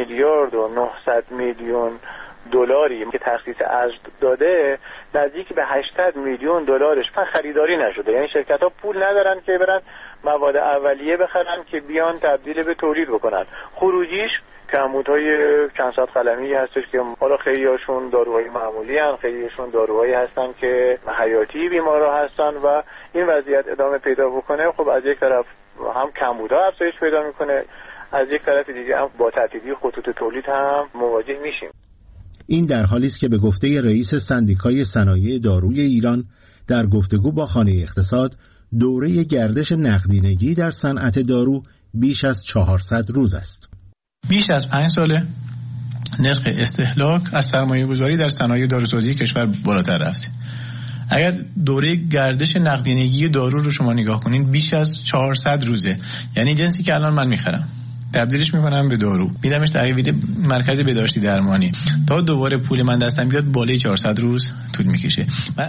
1,900,000,000 دلاری که تخصیص ارز داده، نزدیک به 800 میلیون دلارش خریداری نشده. یعنی شرکت‌ها پول ندارن که برن مواد اولیه بخرن که بیان تبدیل به تولید بکنن. خروجیش کمبودهای چند صد قلمی هستش که حالا خیلی‌هاشون داروهای معمولی هستن، خیلی‌هاشون داروهایی هستن که حیاتی بیمارا هستن و این وضعیت ادامه پیدا بکنه. خب از یک طرف هم کمبودها افزایش پیدا میکنه، از یک طرف دیگه هم با تعطیلی خطوط تولید هم مواجه میشیم. این در حالی است که به گفته رئیس سندیکای صنایع داروی ایران در گفتگو با خانه اقتصاد، دوره گردش نقدینگی در صنعت دارو بیش از 400 روز است. بیش از 5 ساله نرخ استهلاک از سرمایه‌گذاری در صنایع داروسازی کشور بالاتر رفته. اگر دوره گردش نقدینگی دارو رو شما نگاه کنین بیش از 400 روزه، یعنی جنسی که الان من میخرم تبدیلش میکنم به دارو، میدمش تحویل مرکز بهداشتی درمانی، تا دوباره پول من دستم بیاد بالای 400 روز طول میکشه.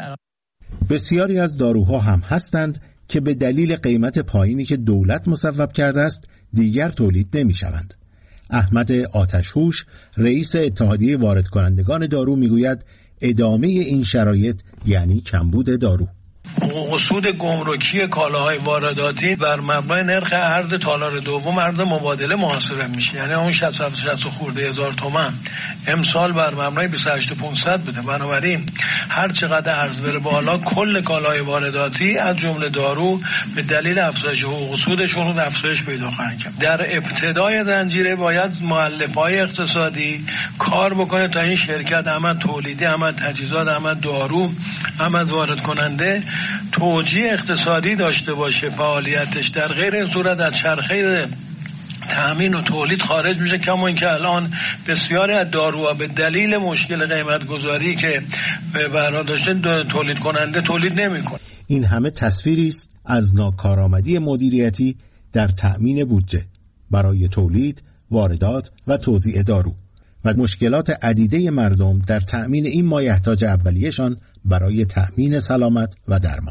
بسیاری از داروها هم هستند که به دلیل قیمت پایینی که دولت مصوب کرده است دیگر تولید نمیشوند. احمد آتش‌هوش رئیس اتحادیه وارد کنندگان دارو میگوید ادامه این شرایط یعنی کمبود دارو. اصول گمرکی کالاهای وارداتی بر مبنای نرخ ارز تالار دوم ارز مبادله محاسبه میشه، یعنی اون 60 خورده هزار تومان امسال بر مبنای 28500 بوده. بنابراین هر چقدر ارز بره بالا کل کالاهای وارداتی از جمله دارو به دلیل افزایش حقوق سودشون افزایش پیدا خواهند کرد. در ابتدای زنجیره باید مؤلفه‌های اقتصادی کار بکنه تا این شرکت عمل تولیدی، عمل تجهیزات، عمل دارو، عمل وارد کننده توجیه اقتصادی داشته باشه، فعالیتش در غیر این صورت از چرخه تأمین و تولید خارج میشه. کما اینکه الان بسیاری از داروها به دلیل مشکل قیمت گذاری که برای داشته تولید کننده تولید نمیکنه. این همه تصویری است از ناکارآمدی مدیریتی در تأمین بودجه برای تولید، واردات و توزیع دارو و مشکلات عدیده مردم در تأمین این مایحتاج اولیه‌شان برای تأمین سلامت و درمان.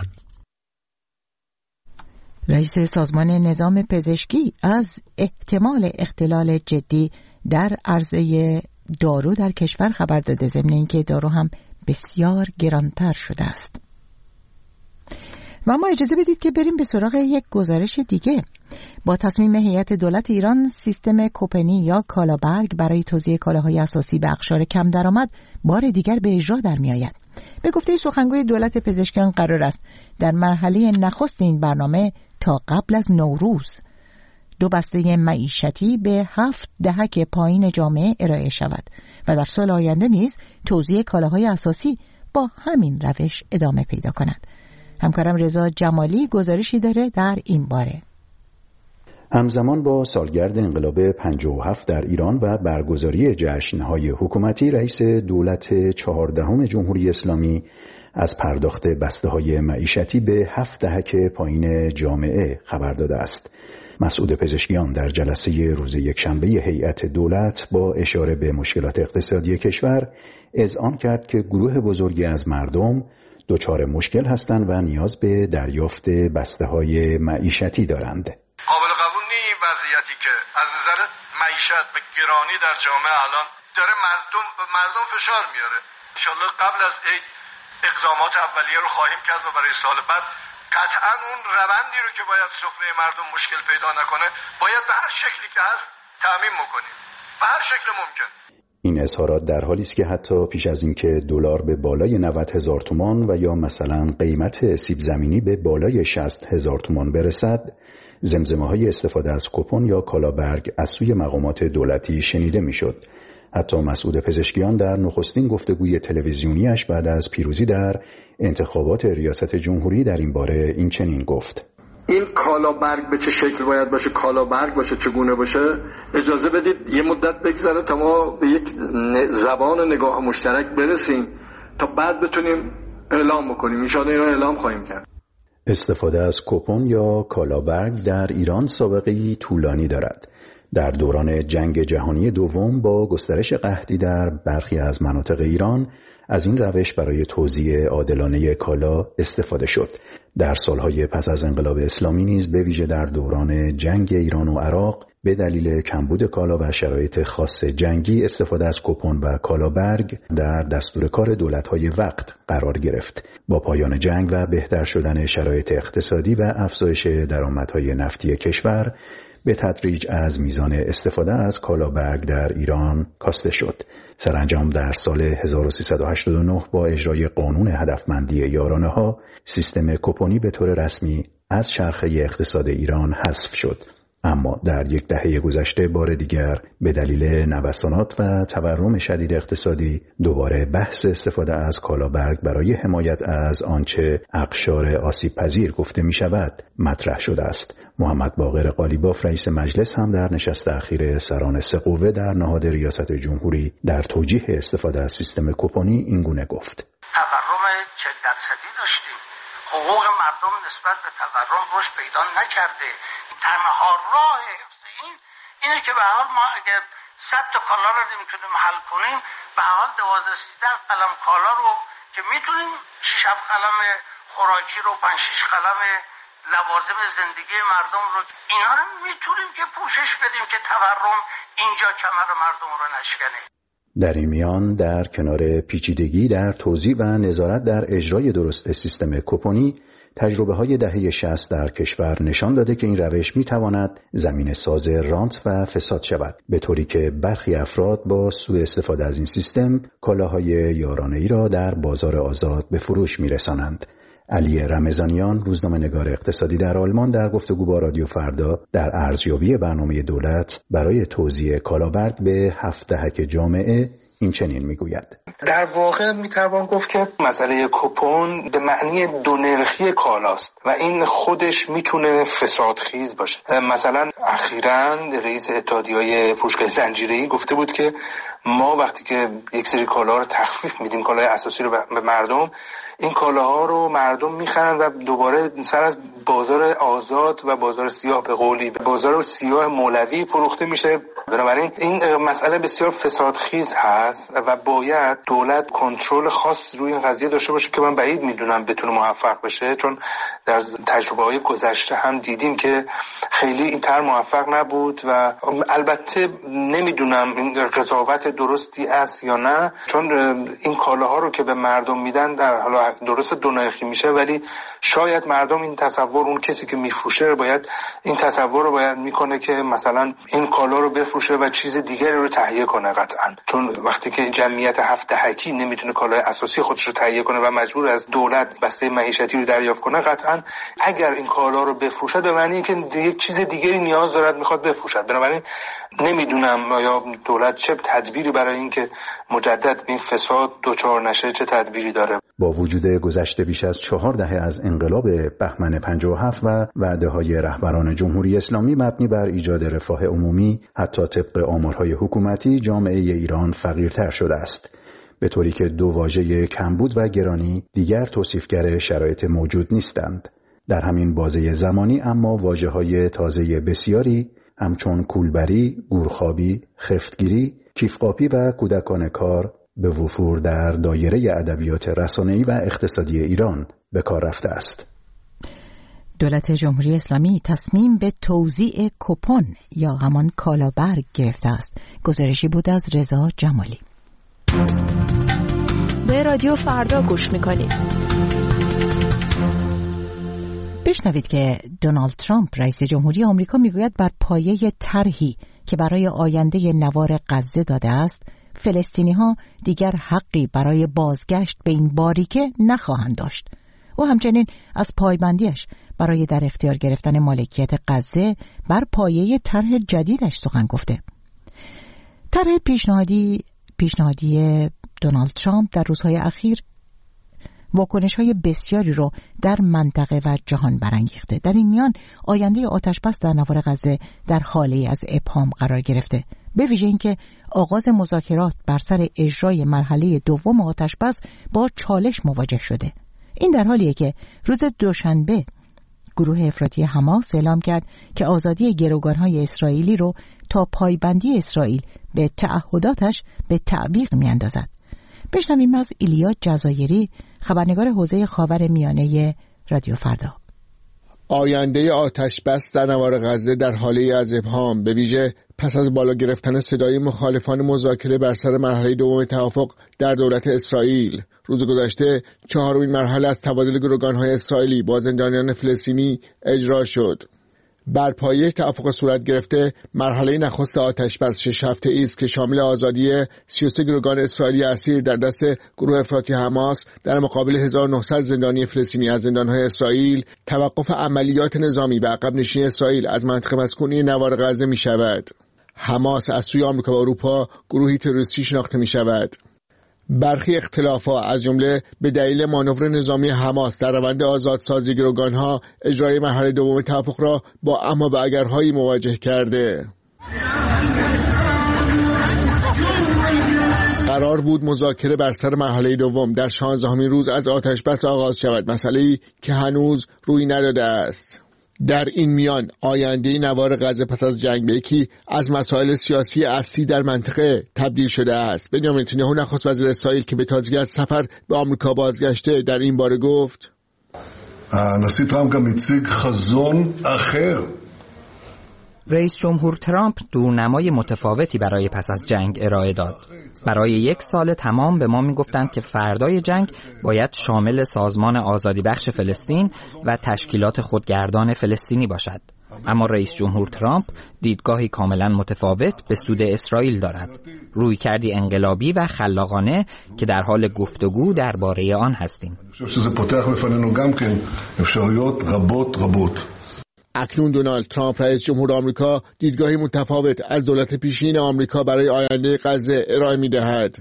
رئیس سازمان نظام پزشکی از احتمال اختلال جدی در عرضه دارو در کشور خبر داده، ضمن اینکه دارو هم بسیار گرانتر شده است. و اما اجازه بدید که بریم به سراغ یک گزارش دیگه. با تصمیم هیئت دولت ایران سیستم کوپنی یا کالابرگ برای توزیع کالاهای اساسی به اقشار کم درآمد بار دیگر به اجرا در می آید. به گفته سخنگوی دولت پزشکیان قرار است در مرحله نخست این برنامه تا قبل از نوروز 2 بسته معیشتی به 7 دهک پایین جامعه ارائه شود و در سال آینده نیز توزیع کالاهای اساسی با همین روش ادامه پیدا کند. همکارم رضا جمالی گزارشی داره در این باره. همزمان با سالگرد انقلاب 57 در ایران و برگزاری جشن‌های حکومتی، رئیس دولت 14 جمهوری اسلامی از پرداخت بسته‌های معیشتی به 7 دهک پایین جامعه خبر داده است. مسعود پزشکیان در جلسه روز یکشنبه هیئت دولت با اشاره به مشکلات اقتصادی کشور اذعان کرد که گروه بزرگی از مردم دچار مشکل هستند و نیاز به دریافت بسته‌های معیشتی دارند. قابل قبول نیست وضعیتی که از نظر معیشت و گرانی در جامعه الان داره مردم فشار میاره. ان شاءالله قبل از عید اقدامات اولیه رو خواهیم کرد و برای سال بعد قطعا اون روندی رو که باید سفره مردم مشکل پیدا نکنه باید به هر شکلی که هست تأمین بکنیم، به هر شکل ممکن. این اظهارات در حالی است که حتی پیش از اینکه دلار به بالای 90,000 تومان و یا مثلا قیمت سیب زمینی به بالای 60,000 تومان برسد، زمزمه‌های استفاده از کوپن یا کالابرگ از سوی مقامات دولتی شنیده میشد. حتی مسعود پزشکیان در نخستین گفتگوی تلویزیونیش بعد از پیروزی در انتخابات ریاست جمهوری در این باره این چنین گفت: این کالابرگ به چه شکل باید باشه، کالابرگ باشه، چگونه باشه، اجازه بدید یه مدت بگذره تا ما به یک زبان نگاه مشترک برسیم تا بعد بتونیم اعلام بکنیم. ان شاءالله اینا اعلام خواهیم کرد. استفاده از کوپن یا کالابرگ در ایران سابقه‌ای طولانی دارد. در دوران جنگ جهانی دوم با گسترش قحطی در برخی از مناطق ایران از این روش برای توزیع عادلانه کالا استفاده شد. در سالهای پس از انقلاب اسلامی نیز به ویژه در دوران جنگ ایران و عراق به دلیل کمبود کالا و شرایط خاص جنگی استفاده از کوپن و کالابرگ در دستور کار دولت‌های وقت قرار گرفت. با پایان جنگ و بهتر شدن شرایط اقتصادی و افزایش درآمدهای نفتی کشور به تدریج از میزان استفاده از کالابرگ در ایران کاسته شد. سرانجام در سال 1389 با اجرای قانون هدفمندی یارانه‌ها سیستم کوپنی به طور رسمی از چرخه اقتصاد ایران حذف شد. اما در یک دهه گذشته بار دیگر به دلیل نوسانات و تورم شدید اقتصادی دوباره بحث استفاده از کالابرگ برای حمایت از آنچه اقشار آسیب پذیر گفته می شود مطرح شده است. محمد باقر قالیباف رئیس مجلس هم در نشست اخیر سران سه قوه در نهاد ریاست جمهوری در توجیه استفاده از سیستم کوپنی اینگونه گفت: تورم 40% داشتیم، حقوق مردم نسبت به تورم رشد پیدا نکرده. تنها راه حفظ اینه که به حال ما اگر 100 تا کالا رو نمیتونیم حل کنیم، به حال 12-13 قلم کالا رو که میتونیم 6-7 قلم خوراکی رو 5-6 قلم لوازم زندگی مردم رو اینا رو میتونیم که پوشش بدیم که تورم اینجا کمر مردم رو نشکنه. در این میان در کنار پیچیدگی در توزیع و نظارت در اجرای درست سیستم کوپنی، تجربه‌های دهه 60 در کشور نشان داده که این روش می‌تواند زمینه ساز رانت و فساد شود، به طوری که برخی افراد با سوء استفاده از این سیستم کالاهای یارانه‌ای را در بازار آزاد به فروش می‌رسانند. علی رمضانیان، روزنامه‌نگار اقتصادی در آلمان، در گفتگو با رادیو فردا در ارزیابی برنامه دولت برای توزیع کالابرگ به 7 دهک جامعه این چنین میگوید: در واقع میتوان گفت که مسئله کوپن به معنی دو نرخی کالاست و این خودش میتونه فسادخیز باشه. مثلا اخیراً رئیس اتحادیه‌های فروشگاه زنجیره‌ای گفته بود که ما وقتی که یک سری کالاها رو تخفیف میدیم، کالای اساسی رو به مردم، این کالاها رو مردم میخرن و دوباره سر از بازار آزاد و بازار سیاه به قولی بازار سیاه مولوی فروخته میشه. بنابراین این مسئله بسیار فسادخیز هست و باید دولت کنترل خاص روی این قضیه داشته باشه که من بعید میدونم بتونه موفق بشه، چون در تجربه‌های گذشته هم دیدیم که خیلی این طرح موفق نبود و البته نمیدونم این قضاوت درستی است یا نه، چون این کالاها رو که به مردم میدن در حالا درست دو نرخی میشه، ولی شاید مردم این تصور، اون کسی که میفروشه باید این تصور رو باید میکنه که مثلا این کالا رو بفروشه و چیز دیگری رو تهیه کنه قطعا، چون وقتی که جمعیت 7 دهکی نمیتونه کالای اساسی خودش رو تهیه کنه و مجبور از دولت بسته معیشتی رو دریافت کنه، قطعا اگر این کالا رو بفروشه به معنی که یک چیز دیگری نیاز دارد میخواد بفروشه. بنابراین نمیدونم یا دولت چه تدبیری برای این که مجدد این فساد دچار نشه چه تدبیری داره. با وجود گذشته بیش از 4 دهه از انقلاب بهمن 57 و وعده‌های رهبران جمهوری اسلامی مبنی بر ایجاد رفاه عمومی، حتی طبق آمارهای حکومتی جامعه ایران فقیرتر شده است، به طوری که دو واژه کمبود و گرانی دیگر توصیفگر شرایط موجود نیستند. در همین بازه زمانی اما واژه‌های تازه بسیاری همچون کولبری، گورخوابی، خفتگیری، کیفقاپی و کودکان کار به وفور در دایره ادبیات رسانه‌ای و اقتصادی ایران به کار رفته است. دولت جمهوری اسلامی تصمیم به توزیع کوپن یا همان کالابرگ گرفته است. گزارشی بود از رضا جمالی. به رادیو فردا گوش می‌کنید. بشنوید که دونالد ترامپ رئیس جمهوری آمریکا میگوید بر پایه طرحی که برای آینده نوار غزه داده است، فلسطینی‌ها دیگر حقی برای بازگشت به این باریکه نخواهند داشت. او همچنین از پایبندیش برای در اختیار گرفتن مالکیت غزه بر پایه طرح جدیدش سخن گفته. طرح پیشنهادی دونالد ترامپ در روزهای اخیر واکنش‌های بسیاری رو در منطقه و جهان برانگیخته. در این میان آینده آتش‌بس در نوار غزه در حاله از ابهام قرار گرفته، به ویژه اینکه آغاز مذاکرات بر سر اجرای مرحله دوم آتش‌بس با چالش مواجه شده. این در حالیه که روز دوشنبه گروه افراطی حماس اعلام کرد که آزادی گروگان‌های اسرائیلی رو تا پایبندی اسرائیل به تعهداتش به تعویق می‌اندازد. بشنویم از ایلیا جزایری، خبرنگار حوزه خاورمیانه رادیو فردا. آینده آتش‌بس در نوار غزه در حاله از ابهام، به ویژه پس از بالا گرفتن صدای مخالفان مذاکره بر سر مرحله دوم توافق در دولت اسرائیل. روز گذشته چهارمین مرحله از تبادل گروگان‌های اسرائیلی با زندانیان فلسطینی اجرا شد. بر پایه توافق صورت گرفته مرحله نخست آتش‌بس 6 هفته‌ای است که شامل آزادی 33 گروگان اسرائیلی اسیر در دست گروه افراطی حماس در مقابل 1900 زندانی فلسطینی از زندان‌های اسرائیل، توقف عملیات نظامی و عقب نشینی اسرائیل از منطقه مسکونی نوار غزه می‌شود. حماس از سوی آمریکا و اروپا گروهی تروریستی شناخته می‌شود. برخی اختلافات از جمله به دلیل مانور نظامی حماس در روند آزادسازی گروگان‌ها اجرای مرحله دوم توافق را با اما به اگرهایی مواجه کرده. قرار بود مذاکره بر سر مرحله دوم در 16مین روز از آتش‌بس آغاز شود، مسئله‌ای که هنوز روی نداده است. در این میان آینده نوار غزه پس از جنگ به یکی از مسائل سیاسی اصلی در منطقه تبدیل شده است. بنیامین نتانیاهو نخست وزیر اسرائیل که به تازگی از سفر به آمریکا بازگشته در این باره گفت: הנשיא טראמפ גם הציג חזון אחר. رئیس جمهور ترامپ دورنمای متفاوتی برای پس از جنگ ارائه داد. برای 1 سال تمام به ما میگفتند که فردای جنگ باید شامل سازمان آزادی بخش فلسطین و تشکیلات خودگردان فلسطینی باشد. اما رئیس جمهور ترامپ دیدگاهی کاملا متفاوت به سود اسرائیل دارد. رویکردی انقلابی و خلاقانه که در حال گفتگو درباره آن هستیم. اکنون دونالد ترامپ رئیس جمهور آمریکا دیدگاهی متفاوت از دولت پیشین آمریکا برای آینده غزه ارائه می‌دهد.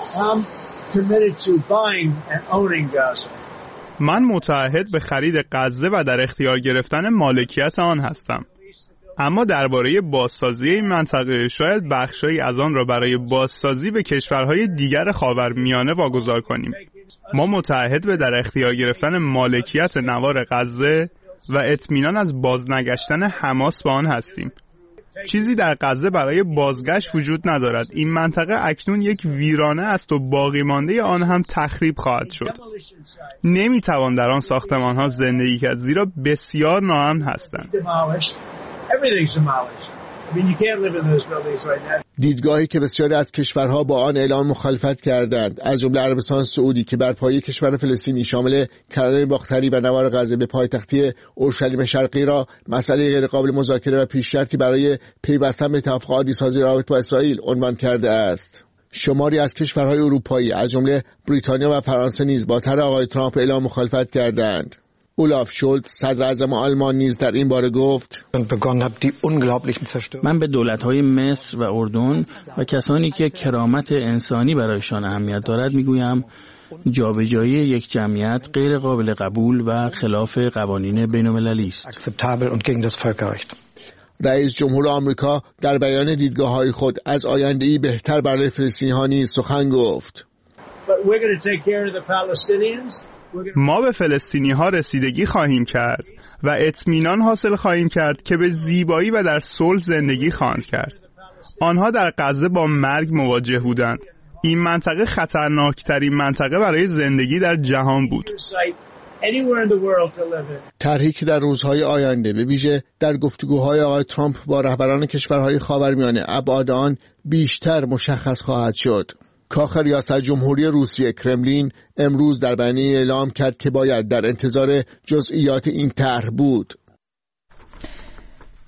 من متعهد به خرید غزه و در اختیار گرفتن مالکیت آن هستم. اما درباره بازسازی این منطقه شاید بخشی از آن را برای بازسازی به کشورهای دیگر خاورمیانه واگذار کنیم. ما متعهد به در اختیار گرفتن مالکیت نوار غزه و اطمینان از بازنگشتن حماس به آن هستیم. چیزی در غزه برای بازگشت وجود ندارد. این منطقه اکنون یک ویرانه است و باقی مانده آن هم تخریب خواهد شد. نمیتوان در آن ساختمان‌ها زندگی کرد زیرا بسیار ناامن هستند. دیدگاهی که بسیاری از کشورها با آن اعلام مخالفت کردند، از جمله عربستان سعودی که بر پایه کشور فلسطینی شامل کرانه باختری و نوار غزه به پایتختی اورشلیم شرقی را مسئله غیرقابل مذاکره و پیش‌شرطی برای پیوستن به توافق عادی‌سازی روابط با اسرائیل عنوان کرده است. شماری از کشورهای اروپایی از جمله بریتانیا و فرانسه نیز با طرح آقای ترامپ اعلام مخالفت کردند. اولاف شولتز صدر اعظم آلمان نیز در این باره گفت: من به دولت‌های مصر و اردن و کسانی که کرامت انسانی برایشان اهمیت دارد میگویم جابجایی یک جمعیت غیر قابل قبول و خلاف قوانین بین‌المللی است. رئیس جمهور آمریکا در بیان دیدگاه‌های خود از آینده‌ای بهتر برای فلسطینی‌ها نیز سخن گفت. ما به فلسطینی‌ها رسیدگی خواهیم کرد و اطمینان حاصل خواهیم کرد که به زیبایی و در صلح زندگی خواهند کرد. آنها در غزه با مرگ مواجه بودند. این منطقه خطرناکترین منطقه برای زندگی در جهان بود. طرحی که در روزهای آینده به ویژه در گفتگوهای آقای ترامپ با رهبران کشورهای خاورمیانه ابعاد آن بیشتر مشخص خواهد شد. کاخ ریاست جمهوری روسیه کرملین امروز در بیانیه اعلام کرد که باید در انتظار جزئیات این طرح بود.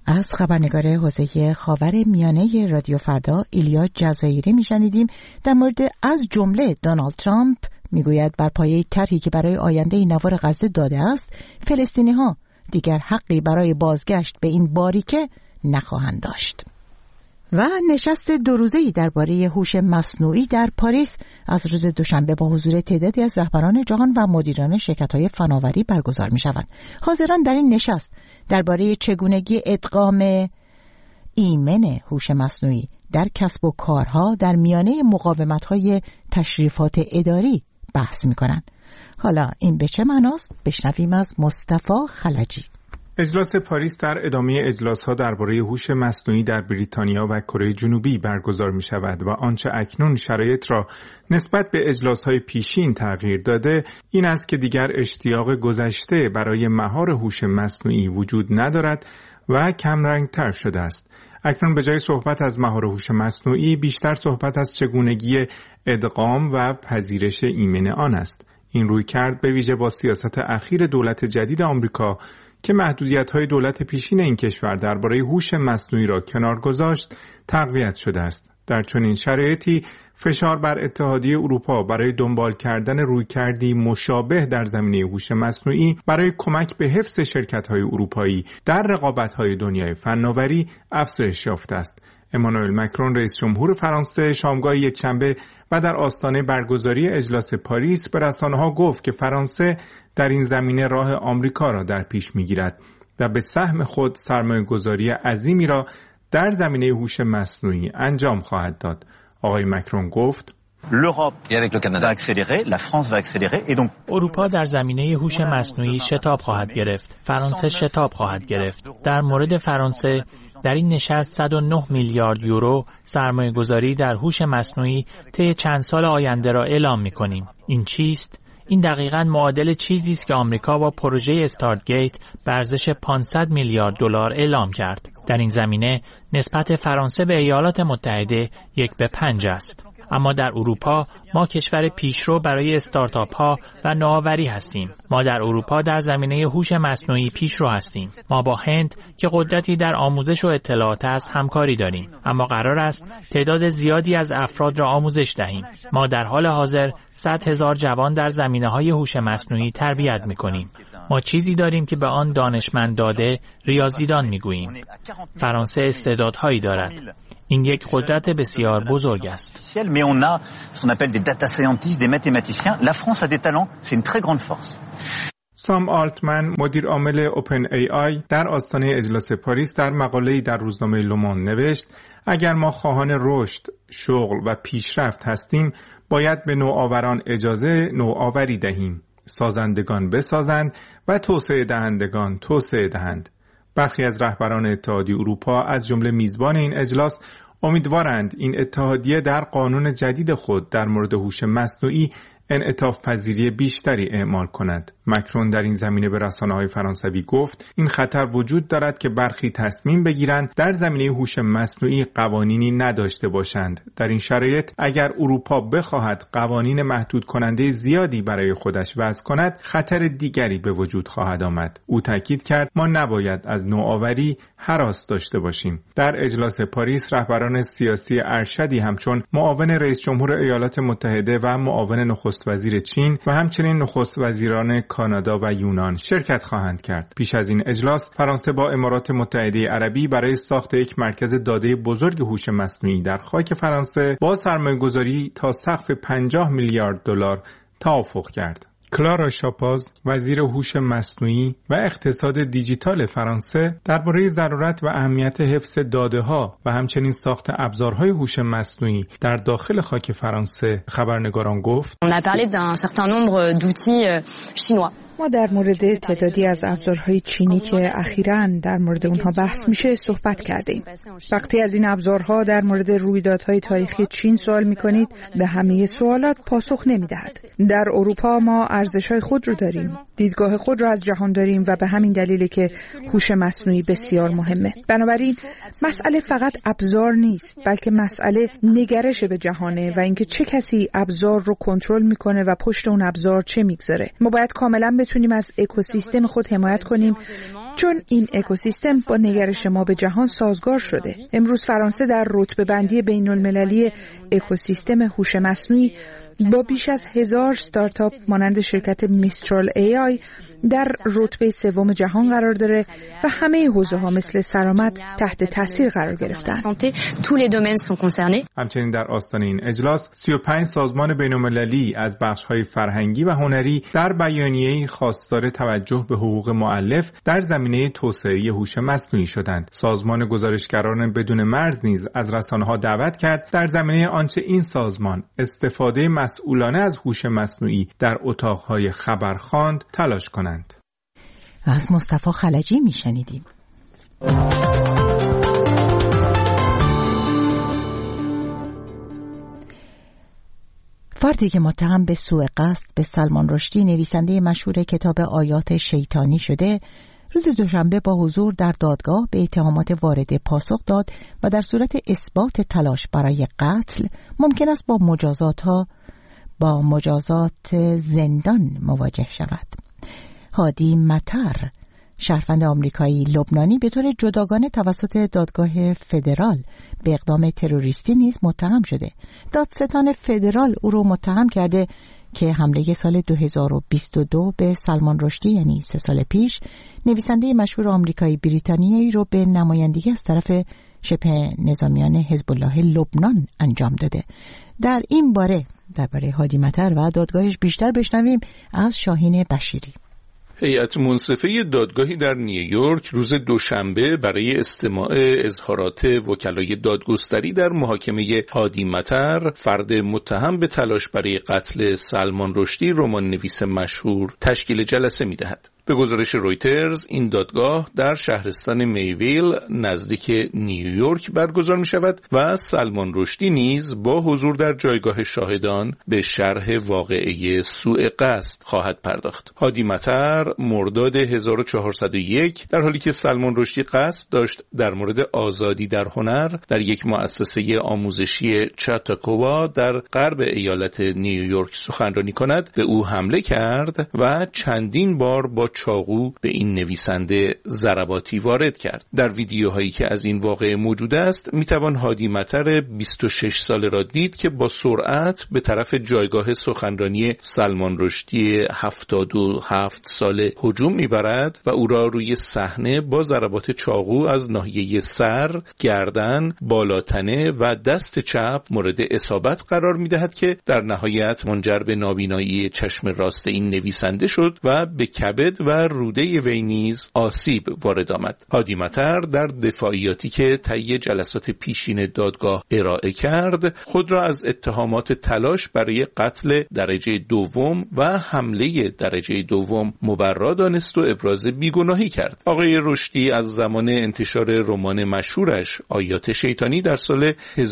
از خبرنگار حوزه خاور میانه رادیو فردا ایلیا جزایری میشنیدیم در مورد از جمله دونالد ترامپ میگوید بر پایه طرحی که برای آینده نوار غزه داده است فلسطینی ها دیگر حقی برای بازگشت به این باریکه نخواهند داشت. و نشست 2 روزه‌ای درباره هوش مصنوعی در پاریس از روز دوشنبه با حضور تعدادی از رهبران جهان و مدیران شرکت‌های فناوری برگزار می‌شود. حاضران در این نشست درباره چگونگی ادغام ایمن هوش مصنوعی در کسب و کارها در میانه مقاومت‌های تشریفات اداری بحث می‌کنند. حالا این به چه معناست؟ بشنویم از مصطفی خلجی. اجلاس پاریس در ادامه اجلاس‌ها درباره هوش مصنوعی در بریتانیا و کره جنوبی برگزار می‌شود و آنچه اکنون شرایط را نسبت به اجلاس‌های پیشین تغییر داده این است که دیگر اشتیاق گذشته برای مهار هوش مصنوعی وجود ندارد و کمرنگ‌تر شده است. اکنون به جای صحبت از مهار هوش مصنوعی بیشتر صحبت از چگونگی ادغام و پذیرش ایمن آن است. این رویکرد به ویژه با سیاست اخیر دولت جدید آمریکا که محدودیت‌های دولت پیشین این کشور درباره هوش مصنوعی را کنار گذاشت تقویت شده است. در چنین شرایطی فشار بر اتحادیه اروپا برای دنبال کردن رویکردی مشابه در زمینه هوش مصنوعی برای کمک به حفظ شرکت‌های اروپایی در رقابت‌های دنیای فناوری افزایش یافته است. امانوئل مکرون رئیس جمهور فرانسه شامگاه یکشنبه و در آستانه برگزاری اجلاس پاریس به رسانه‌ها گفت که فرانسه در این زمینه راه آمریکا را در پیش می‌گیرد و به سهم خود سرمایه‌گذاری عظیمی را در زمینه هوش مصنوعی انجام خواهد داد. آقای مکرون گفت: اروپا در زمینه هوش مصنوعی شتاب خواهد گرفت. فرانسه شتاب خواهد گرفت. در مورد فرانسه در این نشست 109 میلیارد یورو سرمایه‌گذاری در هوش مصنوعی طی چند سال آینده را اعلام می‌کنیم. این چیست؟ این دقیقاً معادل چیزی است که آمریکا با پروژه استارتگیت به ارزش 500 میلیارد دلار اعلام کرد. در این زمینه نسبت فرانسه به ایالات متحده 1:5 است. اما در اروپا ما کشور پیشرو برای استارتاپ ها و نوآوری هستیم. ما در اروپا در زمینه هوش مصنوعی پیشرو هستیم. ما با هند که قدرتی در آموزش و اطلاعات است همکاری داریم. اما قرار است تعداد زیادی از افراد را آموزش دهیم. ما در حال حاضر 100,000 جوان در زمینه‌های هوش مصنوعی تربیت می‌کنیم. ما چیزی داریم که به آن دانشمند داده ریاضیدان می‌گوییم. فرانسه استعدادهایی دارد. این یک قدرت بسیار بزرگ است. سام آلتمن مدیر عامل اوپن ای آی در آستانه اجلاس پاریس در مقاله‌ای در روزنامه لوموند نوشت: اگر ما خواهان رشد، شغل و پیشرفت هستیم باید به نوآوران اجازه نوآوری دهیم. سازندگان بسازند و توسعه دهندگان توسعه دهند. برخی از رهبران اتحادیه اروپا از جمله میزبان این اجلاس امیدوارند این اتحادیه در قانون جدید خود در مورد هوش مصنوعی انعطاف پذیری بیشتری اعمال کند. مکرون در این زمینه به رسانه‌های فرانسوی گفت این خطر وجود دارد که برخی تصمیم بگیرند در زمینه هوش مصنوعی قوانینی نداشته باشند. در این شرایط اگر اروپا بخواهد قوانین محدود کننده زیادی برای خودش وضع کند خطر دیگری به وجود خواهد آمد. او تاکید کرد ما نباید از نوآوری هراس داشته باشیم. در اجلاس پاریس رهبران سیاسی ارشدی همچون معاون رئیس جمهور ایالات متحده و معاون نخست وزیر چین و همچنین نخست وزیران کانادا و یونان شرکت خواهند کرد. پیش از این اجلاس فرانسه با امارات متحده عربی برای ساخت یک مرکز داده بزرگ هوش مصنوعی در خاک فرانسه با سرمایه‌گذاری تا سقف 50 میلیارد دلار توافق کرد. کلارا شاپاز وزیر هوش مصنوعی و اقتصاد دیجیتال فرانسه درباره ضرورت و اهمیت حفظ داده‌ها و همچنین ساخت ابزارهای هوش مصنوعی در داخل خاک فرانسه خبرنگاران گفت: ما در مورد تعدادی از ابزارهای چینی که اخیراً در مورد اونها بحث میشه صحبت کردیم. وقتی از این ابزارها در مورد رویدادهای تاریخی چین سوال میکنید به همه سوالات پاسخ نمیدهد. در اروپا ما ارزش‌های خود رو داریم، دیدگاه خود رو از جهان داریم و به همین دلیله که هوش مصنوعی بسیار مهمه. بنابراین مسئله فقط ابزار نیست بلکه مسئله نگرش به جهانه و اینکه چه کسی ابزار رو کنترل میکنه و پشت اون ابزار چه میگذاره. ما باید کاملاً بتونیم از اکوسیستم خود حمایت کنیم چون این اکوسیستم با نگرش ما به جهان سازگار شده. امروز فرانسه در رتبه بندی بین المللی اکوسیستم هوش مصنوعی با بیش از 1000 استارتاپ مانند شرکت میسترال AI در رتبه 3 جهان قرار داره و همه حوزه‌ها مثل سلامت تحت تاثیر قرار گرفتن. همچنین در آستانه این اجلاس 35 سازمان بین‌المللی از بخش‌های فرهنگی و هنری در بیانیه‌ای خواستار توجه به حقوق مؤلف در زمینه توسعه هوش مصنوعی شدند. سازمان گزارشگران بدون مرز نیز از رسانه‌ها دعوت کرد در زمینه آنچه این سازمان استفاده مسئولانه از هوش مصنوعی در اتاق‌های خبرخواند تلاش کنند. از مصطفی خلجی میشنیدیم. فردی که متهم به سوء قصد به سلمان رشدی نویسنده مشهور کتاب آیات شیطانی شده، روز دوشنبه با حضور در دادگاه به اتهامات وارده پاسخ داد و در صورت اثبات تلاش برای قتل ممکن است با مجازات زندان مواجه شود. هادی مطر، شهروند آمریکایی لبنانی، به طور جداگانه توسط دادگاه فدرال به اقدام تروریستی نیز متهم شده. دادستان فدرال او را متهم کرده که حمله سال 2022 به سلمان رشدی، یعنی 3 سال پیش، نویسنده مشهور آمریکایی بریتانیایی رو به نمایندگی از طرف شبه نظامیان حزب الله لبنان انجام داده. در این باره درباره هادی مطر و دادگاهش بیشتر بشنویم از شاهین بشیری. هیئت منصفه دادگاهی در نیویورک روز دوشنبه برای استماع اظهارات وکلای دادگستری در محاکمه هادی مطر، فرد متهم به تلاش برای قتل سلمان رشدی، رمان نویس مشهور، تشکیل جلسه می‌دهد. به گزارش رویترز این دادگاه در شهرستان میویل نزدیک نیویورک برگزار می شود و سلمان رشدی نیز با حضور در جایگاه شاهدان به شرح واقعه سوء قصد خواهد پرداخت. هادی مطر مرداد 1401 در حالی که سلمان رشدی قصد داشت در مورد آزادی در هنر در یک مؤسسه آموزشی چاتاکووا در غرب ایالت نیویورک سخنرانی کند، به او حمله کرد و چندین بار با چاقو به این نویسنده ضرباتی وارد کرد. در ویدیوهایی که از این واقعه موجود است میتوان هادی مطر 26 ساله را دید که با سرعت به طرف جایگاه سخنرانی سلمان رشدی 77 ساله هجوم میبرد و او را روی صحنه با ضربات چاقو از ناحیه سر، گردن، بالاتنه و دست چپ مورد اصابت قرار میدهد که در نهایت منجر به نابینایی چشم راست این نویسنده شد و به کبد و روده وی نیز آسیب وارد آمد. هادی مطر در دفاعیاتی که طی جلسات پیشین دادگاه ارائه کرد، خود را از اتهامات تلاش برای قتل درجه دوم و حمله درجه دوم مبرا دانست و ابراز بیگناهی کرد. آقای رشدی از زمان انتشار رمان مشهورش آیات شیطانی در سال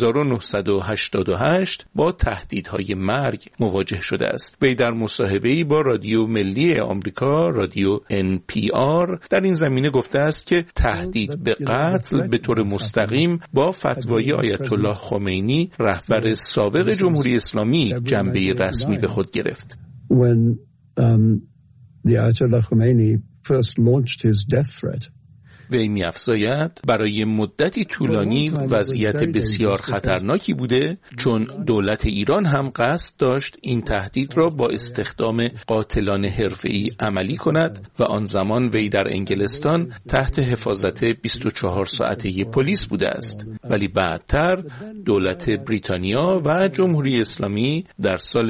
1988 با تهدیدهای مرگ مواجه شده است. وی در مصاحبه‌ای با رادیو ملی آمریکا، رادیو NPR، در این زمینه گفته است که تهدید به قتل به طور مستقیم با فتوای آیت الله خمینی، رهبر سابق جمهوری اسلامی، جنبه رسمی به خود گرفت. When the Ayatollah Khomeini first launched his death threat, وی می‌افزاید برای مدتی طولانی وضعیت بسیار خطرناکی بوده، چون دولت ایران هم قصد داشت این تهدید را با استخدام قاتلان حرفه‌ای عملی کند و آن زمان وی در انگلستان تحت حفاظت 24 ساعته پلیس بوده است. ولی بعدتر دولت بریتانیا و جمهوری اسلامی در سال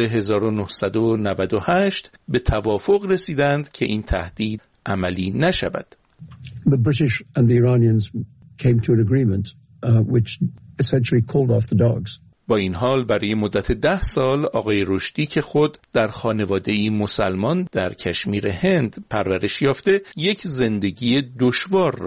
1998 به توافق رسیدند که این تهدید عملی نشود. The British and the Iranians came to an agreement which essentially called off the dogs. با این حال برای مدت 10 سال آقای رشدی که خود در خانواده‌ای مسلمان در کشمیر هند پرورش یافته، یک زندگی دشوار را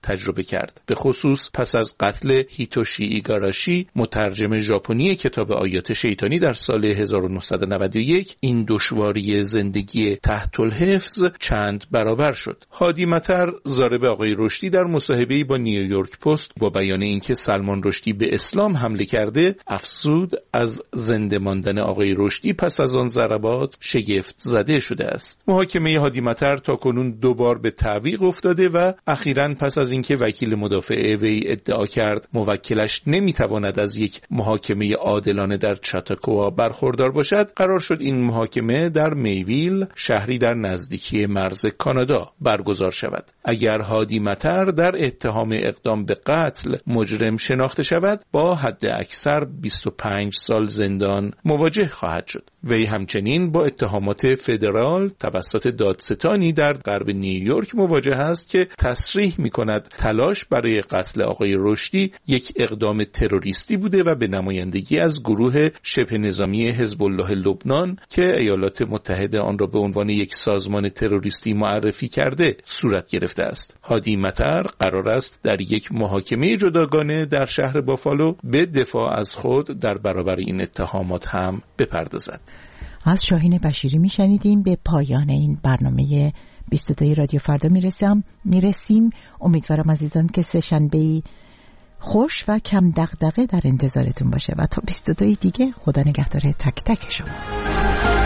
تجربه کرد. به خصوص پس از قتل هیتوشی ایگاراشی، مترجم ژاپنی کتاب آیات شیطانی در سال 1991، این دشواری زندگی تحت الحفظ چند برابر شد. هادی مطر، ضارب آقای رشدی، در مصاحبه‌ای با نیویورک پست با بیان اینکه سلمان رشدی به اسلام حمله کرده، افزود از زنده ماندن آقای رشدی پس از آن ضربات شگفت زده شده است. محاکمه هادی مطر تاکنون 2 بار به تعویق افتاده و اخیراً پس از اینکه وکیل مدافع وی ادعا کرد موکلش نمیتواند از یک محاکمه عادلانه در چاتاکووا برخوردار باشد، قرار شد این محاکمه در میویل، شهری در نزدیکی مرز کانادا، برگزار شود. اگر هادی مطر در اتهام اقدام به قتل مجرم شناخته شود، با حد اکثر 25 سال زندان مواجه خواهد شد. وی همچنین با اتهامات فدرال توسط دادستانی در غرب نیویورک مواجه است که تصریح می‌کند تلاش برای قتل آقای رشدی یک اقدام تروریستی بوده و به نمایندگی از گروه شبه نظامی حزب الله لبنان که ایالات متحده آن را به عنوان یک سازمان تروریستی معرفی کرده صورت گرفته است. هادی مطر قرار است در یک محاکمه جداگانه در شهر بافالو به دفاع از خود در برابر این اتهامات هم بپردازد. از شاهین بشیری میشنیدیم. به پایان این برنامه 22 رادیو فردا میرسیم. امیدوارم عزیزان که سه‌شنبه‌ای خوش و کم دغدغه در انتظارتون باشه و تا 22 دیگه خدا نگهدار تک تک شما.